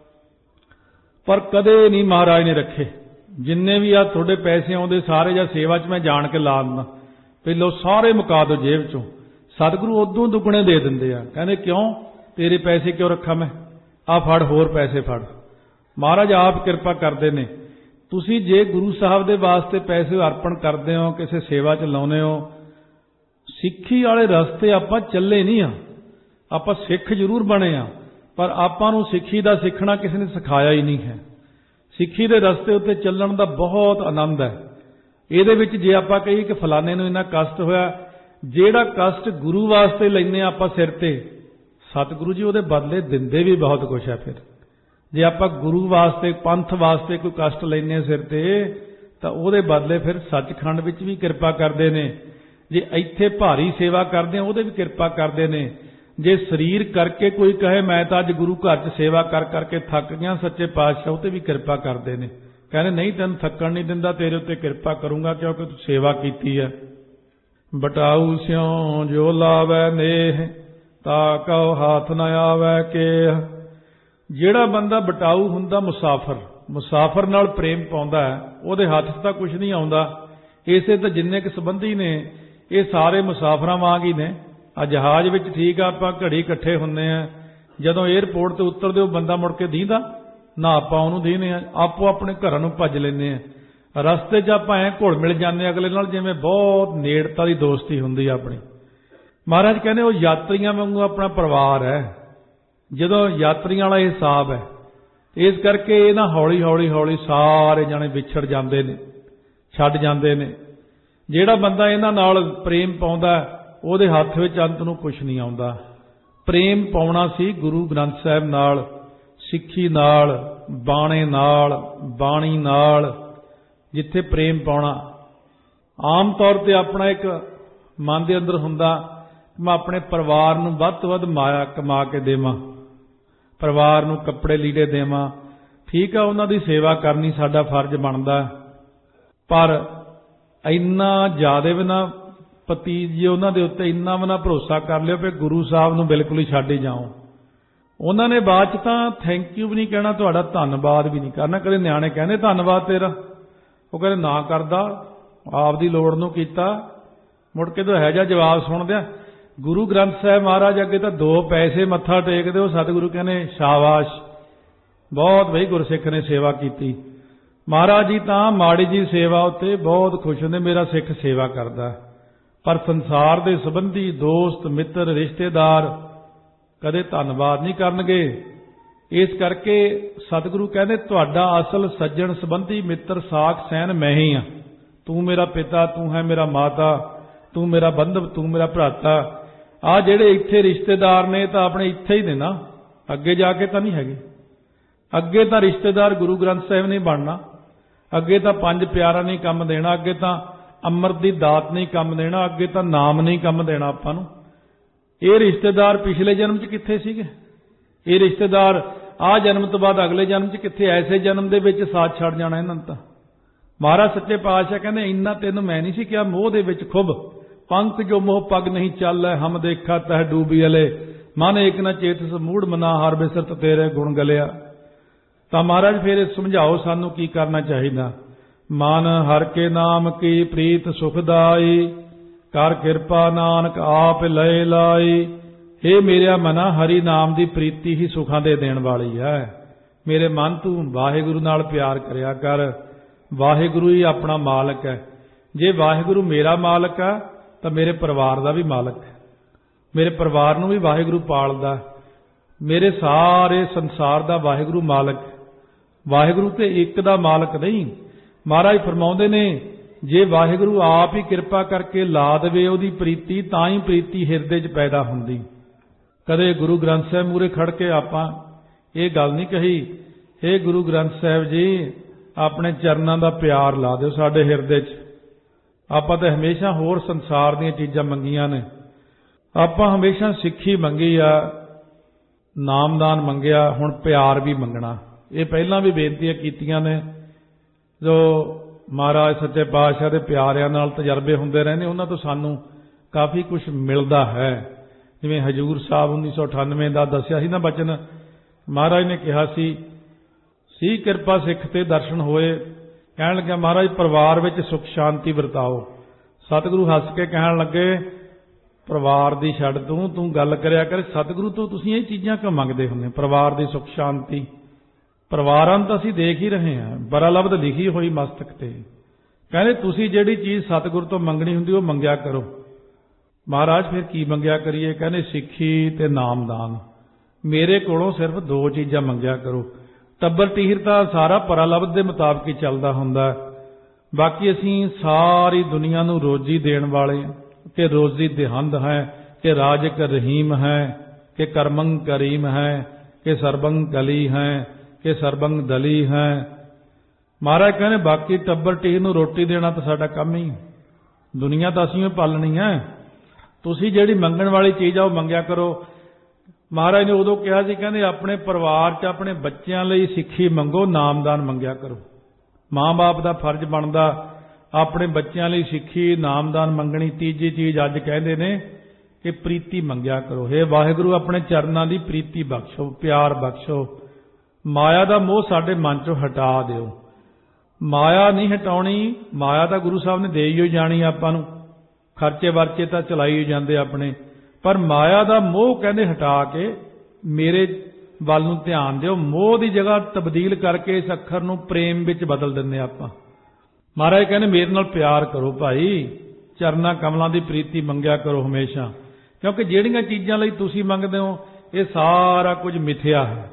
S1: ਪਰ ਕਦੇ ਨਹੀਂ ਮਹਾਰਾਜ ਨੇ ਰੱਖੇ। ਜਿੰਨੇ ਵੀ ਆ ਤੁਹਾਡੇ ਪੈਸੇ ਆਉਂਦੇ ਸਾਰੇ ਜਾਂ ਸੇਵਾ 'ਚ ਮੈਂ ਜਾਣ ਕੇ ਲਾ ਦਿੰਦਾ, ਪਹਿਲੋਂ ਸਾਰੇ ਮੁਕਾ ਦਿਓ ਜੇਬ 'ਚੋਂ। ਸਤਿਗੁਰੂ ਉਦੋਂ ਦੁੱਗਣੇ ਦੇ ਦਿੰਦੇ ਆ। ਕਹਿੰਦੇ ਕਿਉਂ? ਤੇਰੇ ਪੈਸੇ ਕਿਉਂ ਰੱਖਾਂ ਮੈਂ? ਆ ਫੜ, ਹੋਰ ਪੈਸੇ ਫੜ। ਮਹਾਰਾਜ ਆਪ ਕਿਰਪਾ ਕਰਦੇ ਨੇ। ਤੁਸੀਂ ਜੇ ਗੁਰੂ ਸਾਹਿਬ ਦੇ ਵਾਸਤੇ ਪੈਸੇ ਅਰਪਣ ਕਰਦੇ ਹੋ, ਕਿਸੇ ਸੇਵਾ 'ਚ ਲਾਉਨੇ ਹੋ, ਸਿੱਖੀ ਵਾਲੇ ਰਸਤੇ ਆਪਾਂ ਚੱਲੇ ਨਹੀਂ ਆ। ਆਪਾਂ ਸਿੱਖ ਜ਼ਰੂਰ ਬਣੇ ਆ, ਪਰ ਆਪਾਂ ਨੂੰ ਸਿੱਖੀ ਦਾ ਸਿੱਖਣਾ ਕਿਸੇ ਨੇ ਸਿਖਾਇਆ ਹੀ ਨਹੀਂ ਹੈ। ਸਿੱਖੀ ਦੇ ਰਸਤੇ ਉੱਤੇ ਚੱਲਣ ਦਾ ਬਹੁਤ ਆਨੰਦ ਹੈ। ਇਹਦੇ ਵਿੱਚ ਜੇ ਆਪਾਂ ਕਹੀਏ ਕਿ ਫਲਾਣੇ ਨੂੰ ਇੰਨਾ ਕਸ਼ਟ ਹੋਇਆ, ਜਿਹੜਾ ਕਸ਼ਟ ਗੁਰੂ ਵਾਸਤੇ ਲੈਂਦੇ ਆ ਆਪਾਂ ਸਿਰ ਤੇ, ਸਤਿਗੁਰੂ ਜੀ ਉਹਦੇ ਬਦਲੇ ਦਿੰਦੇ ਵੀ ਬਹੁਤ ਕੁਛ ਹੈ। ਫਿਰ ਜੇ ਆਪਾਂ ਗੁਰੂ ਵਾਸਤੇ, ਪੰਥ ਵਾਸਤੇ ਕੋਈ ਕਸ਼ਟ ਲੈਂਦੇ ਆ ਸਿਰ ਤੇ, ਤਾਂ ਉਹਦੇ ਬਦਲੇ ਫਿਰ ਸੱਚਖੰਡ ਵਿੱਚ ਵੀ ਕਿਰਪਾ ਕਰਦੇ ਨੇ। ਜੇ ਇੱਥੇ ਭਾਰੀ ਸੇਵਾ ਕਰਦੇ ਆ, ਉਹਦੇ ਵੀ ਕਿਰਪਾ ਕਰਦੇ ਨੇ। ਜੇ ਸਰੀਰ ਕਰਕੇ ਕੋਈ ਕਹੇ ਮੈਂ ਤਾਂ ਅੱਜ ਗੁਰੂ ਘਰ 'ਚ ਸੇਵਾ ਕਰ ਕਰਕੇ ਥੱਕ ਗਿਆ, ਸੱਚੇ ਪਾਤਸ਼ਾਹ ਉਹ ਤੇ ਵੀ ਕਿਰਪਾ ਕਰਦੇ ਨੇ। ਕਹਿੰਦੇ ਨਹੀਂ, ਤੈਨੂੰ ਥੱਕਣ ਨਹੀਂ ਦਿੰਦਾ, ਤੇਰੇ ਉੱਤੇ ਕਿਰਪਾ ਕਰੂੰਗਾ ਕਿਉਂਕਿ ਤੂੰ ਸੇਵਾ ਕੀਤੀ ਹੈ। ਬਟਾਊ ਸਿਉ ਜੋ ਲਾਵੈ ਨੇਹ, ਤਾ ਕਉ ਹੱਥ ਨ ਆਵੈ ਕੇਹ। ਜਿਹੜਾ ਬੰਦਾ ਬਟਾਊ ਹੁੰਦਾ, ਮੁਸਾਫਰ, ਮੁਸਾਫਰ ਨਾਲ ਪ੍ਰੇਮ ਪਾਉਂਦਾ ਹੈ, ਉਹਦੇ ਹੱਥ 'ਚ ਤਾਂ ਕੁਝ ਨਹੀਂ ਆਉਂਦਾ। ਇਸੇ ਤਾਂ ਜਿੰਨੇ ਕੁ ਸੰਬੰਧੀ ਨੇ ਇਹ ਸਾਰੇ ਮੁਸਾਫਰਾਂ ਵਾਂਗ ਹੀ ਨੇ। ਆ ਜਹਾਜ਼ ਵਿੱਚ ਠੀਕ ਆ, ਆਪਾਂ ਘੜੀ ਇਕੱਠੇ ਹੁੰਦੇ ਆ, ਜਦੋਂ ਏਅਰਪੋਰਟ ਤੇ ਉਤਰਦੇ ਉਹ ਬੰਦਾ ਮੁੜ ਕੇ ਦੀਂਦਾ ਨਾ, ਆਪਾਂ ਉਹਨੂੰ ਦੀਨੇ ਆ, ਆਪੋ ਆਪਣੇ ਘਰਾਂ ਨੂੰ ਭੱਜ ਲੈਂਦੇ ਆ। ਰਸਤੇ 'ਚ ਆਪਾਂ ਐਂ ਘੁਲ ਮਿਲ ਜਾਂਦੇ ਅਗਲੇ ਨਾਲ, ਜਿਵੇਂ ਬਹੁਤ ਨੇੜਤਾ ਦੀ ਦੋਸਤੀ ਹੁੰਦੀ ਆ ਆਪਣੀ। ਮਹਾਰਾਜ ਕਹਿੰਦੇ ਉਹ ਯਾਤਰੀਆਂ ਵਾਂਗੂ ਆਪਣਾ ਪਰਿਵਾਰ ਹੈ, ਜਦੋਂ ਯਾਤਰੀਆਂ ਵਾਲਾ ਹਿਸਾਬ ਹੈ। ਇਸ ਕਰਕੇ ਇਹ ਨਾ ਹੌਲੀ ਹੌਲੀ ਹੌਲੀ ਸਾਰੇ ਜਾਣੇ ਵਿਛੜ ਜਾਂਦੇ ਨੇ, ਛੱਡ ਜਾਂਦੇ ਨੇ। ਜਿਹੜਾ ਬੰਦਾ ਇਹਨਾਂ ਨਾਲ ਪ੍ਰੇਮ ਪਾਉਂਦਾ, ਉਹਦੇ ਹੱਥ ਵਿੱਚ ਅੰਤ ਨੂੰ ਕੁਛ ਨਹੀਂ ਆਉਂਦਾ। ਪ੍ਰੇਮ ਪਾਉਣਾ ਸੀ ਗੁਰੂ ਗ੍ਰੰਥ ਸਾਹਿਬ ਨਾਲ, सिक्खी नाल, बाणे नाल, बाणी नाल जिथे प्रेम पाउणा। आम तौर पर अपना एक मन के अंदर हुंदा मैं अपने परिवार नूं वध तो वध माया कमा के देवां, परिवार नूं कपड़े लीड़े देवां। ठीक है, उन्हां दी सेवा करनी साडा फर्ज बनदा, पर इन्ना ज़्यादा भी ना पतीत जी उन्हां दे उत्ते इन्ना भी ना भरोसा कर लिओ कि गुरु साहब नूं बिल्कुल ही छड्ड ही जाओ। उन्होंने बाद च तां थैंक यू भी नहीं कहना, तुहाडा धन्नवाद भी नहीं करना। कदे न्याणे कहंदे धन्नवाद तेरा, वो कहते ना करदा, आपदी लोड़ नूं कीता। मुड़ के तो है जा जवाब सुणदे गुरु ग्रंथ साहिब महाराज अगे तो दो पैसे मत्था टेकदे हो, सतगुरु कहने शाबाश, बहुत बई गुरसिख ने सेवा की। महाराज जी तां माड़ी जी सेवा उत्ते बहुत खुश होंदे, मेरा सिख सेवा करदा। पर संसार दे संबंधी दोस्त मित्र रिश्तेदार कदे धन्नवाद नहीं करनगे। इस करके सतगुरु कहते तुहाडा असल सज्जन संबंधी मित्र साख सैन मैं ही हाँ। तू मेरा पिता, तू है मेरा माता, तू मेरा बंधव, तू मेरा भराता। आ जेड़े इत्थे रिश्तेदार ने तो अपने इत्थे ही ने ना, अगे जाके तो नहीं हैगे। अगे तो रिश्तेदार गुरु ग्रंथ साहिब नहीं बनना, अगे तो पंज प्यारा नहीं कम देना, अगे तो अमृत की दात नहीं कम देना, अगे तो नाम नहीं कम देना आपां नूं। ये रिश्तेदार पिछले जन्म च कित्थे सीगे? ये रिश्तेदार आ जन्म तो बाद अगले जन्म च कित्थे? ऐसे जन्म दे विच साथ छड़ जाना इन्हां तां। महाराज सच्चे पातशाह कहंदे इन्ना तेन मैं नहीं सी क्या मोह दे विच खुब, पंख जो मोह पग नहीं चल है, हम देखा तह डूबी अले, मन एक न चेत समूढ़ मना हर बिसरत तेरे गुण गलिया। तां महाराज फिर समझाओ सानू की करना चाहिए। मन हर के नाम की प्रीत सुखदाई, कर किरपा नानक आप लय लाई। हे मेरा मना, हरि नाम की प्रीति ही सुखां दे देण वाली है। मेरे मन तू वाहिगुरु नाल प्यार करया कर, वाहिगुरु ही अपना मालक है। जे वाहिगुरु मेरा मालक है तो मेरे परिवार का भी मालक है, मेरे परिवार नूं भी वाहिगुरु पालदा, मेरे सारे संसार का वाहिगुरु मालक है। वाहिगुरु ते एक दा मालक नहीं। महाराज फरमाउंदे ने जे वाहिगुरु आप ही किरपा करके ला देवे उहदी प्रीति, तां ही प्रीति हिरदे च पैदा हुंदी। कदे गुरु ग्रंथ साहिब मूरे खड़ के आपां ये गल नहीं कही, हे गुरु ग्रंथ साहिब जी अपने चरनां दा प्यार ला दिओ साडे हिरदे च। आपां तां हमेशा होर संसार दीयां चीज़ां मंगियां ने, आपां हमेशा सिੱਖੀ मंगी आ, नामदान मंगिया, हुण प्यार भी मंगना। ये पहलां भी बेनतियां कीतियां ने। जो महाराज सच्चे पातशाह दे प्यारिਆਂ नाल तजर्बे हुंदे रहने, उन्हां तो सानू काफ़ी कुछ मिलदा है। जिवें हजूर साहब उन्नीस सौ अठानवे का दसिया सी ना बचन, महाराज ने कहा सी सी किरपा सिख ते दर्शन होए। कहण लगे महाराज परिवार विच सुख शांति वरताओ। सतगुरु हस के कहण लगे परिवार दी छड्ड तूं तूं गल करया कर, सतगुरु तो तुसीं ये चीज़ां क्यों मंगदे हुंदे? परिवार दी सुख शांति परिवारां तो असीं देख ही रहे हैं, बड़ा लफ्ज़ लिखी हुई मस्तक ते। कहने तुसीं जिहड़ी चीज़ सतगुरु तो मंगनी हुंदी ओह मंगिया करो। महाराज फिर की मंगिया करिए? कहने सिੱਖੀ ते नामदान। मेरे कोलों सिर्फ दो चीज़ां मंगिया करो। टब्बर टीहर तां सारा परा लफ्ज़ दे मुताबिक ही चलदा हुंदा, बाकी असीं सारी दुनिया नूं रोजी देण वाले कि रोजी देहंद है, कि राजक रहीम है, कि करमंग करीम है, कि सरबंग कली है, कि सरबंग दली है। महाराज कहने बाकी टब्बर टीह नूं रोटी देना तो साडा काम ही, दुनिया तो असीं पालनी है। तुसीं जिहड़ी मंगण वाली चीज़ आ ओह मंगिया करो। महाराज ने उदों कहा सी, कहंदे अपने परिवार च अपने बच्चों लई सिੱਖੀ मंगो, नामदान मंगिया करो। माँ बाप का फर्ज बनता अपने बच्चों लई सिੱਖੀ नामदान मंगनी। तीजी चीज़ अज कहंदे ने कि प्रीति मंगिया करो। हे वाहिगुरु अपने चरनां दी प्रीति बख्शो, प्यार बख्शो। माया का मोह साडे मन चों हटा दिओ। माया नहीं हटाउणी, माया तो गुरु साहब ने दे ही जानी आपां नूं, खर्चे वर्चे तो चलाई जाते अपने, पर माया का मोह कहते हटा के मेरे वल नूं ध्यान दिओ। मोह की जगह तब्दील करके इस अखर नूं प्रेम विच बदल दिंदे आपां। महाराज कहने मेरे नाल प्यार करो भाई, चरना कमलों की प्रीति मंगिया करो हमेशा, क्योंकि जिहड़ियां चीज़ां लई तुसीं मंगदे हो ये सारा कुछ मिथ्या है।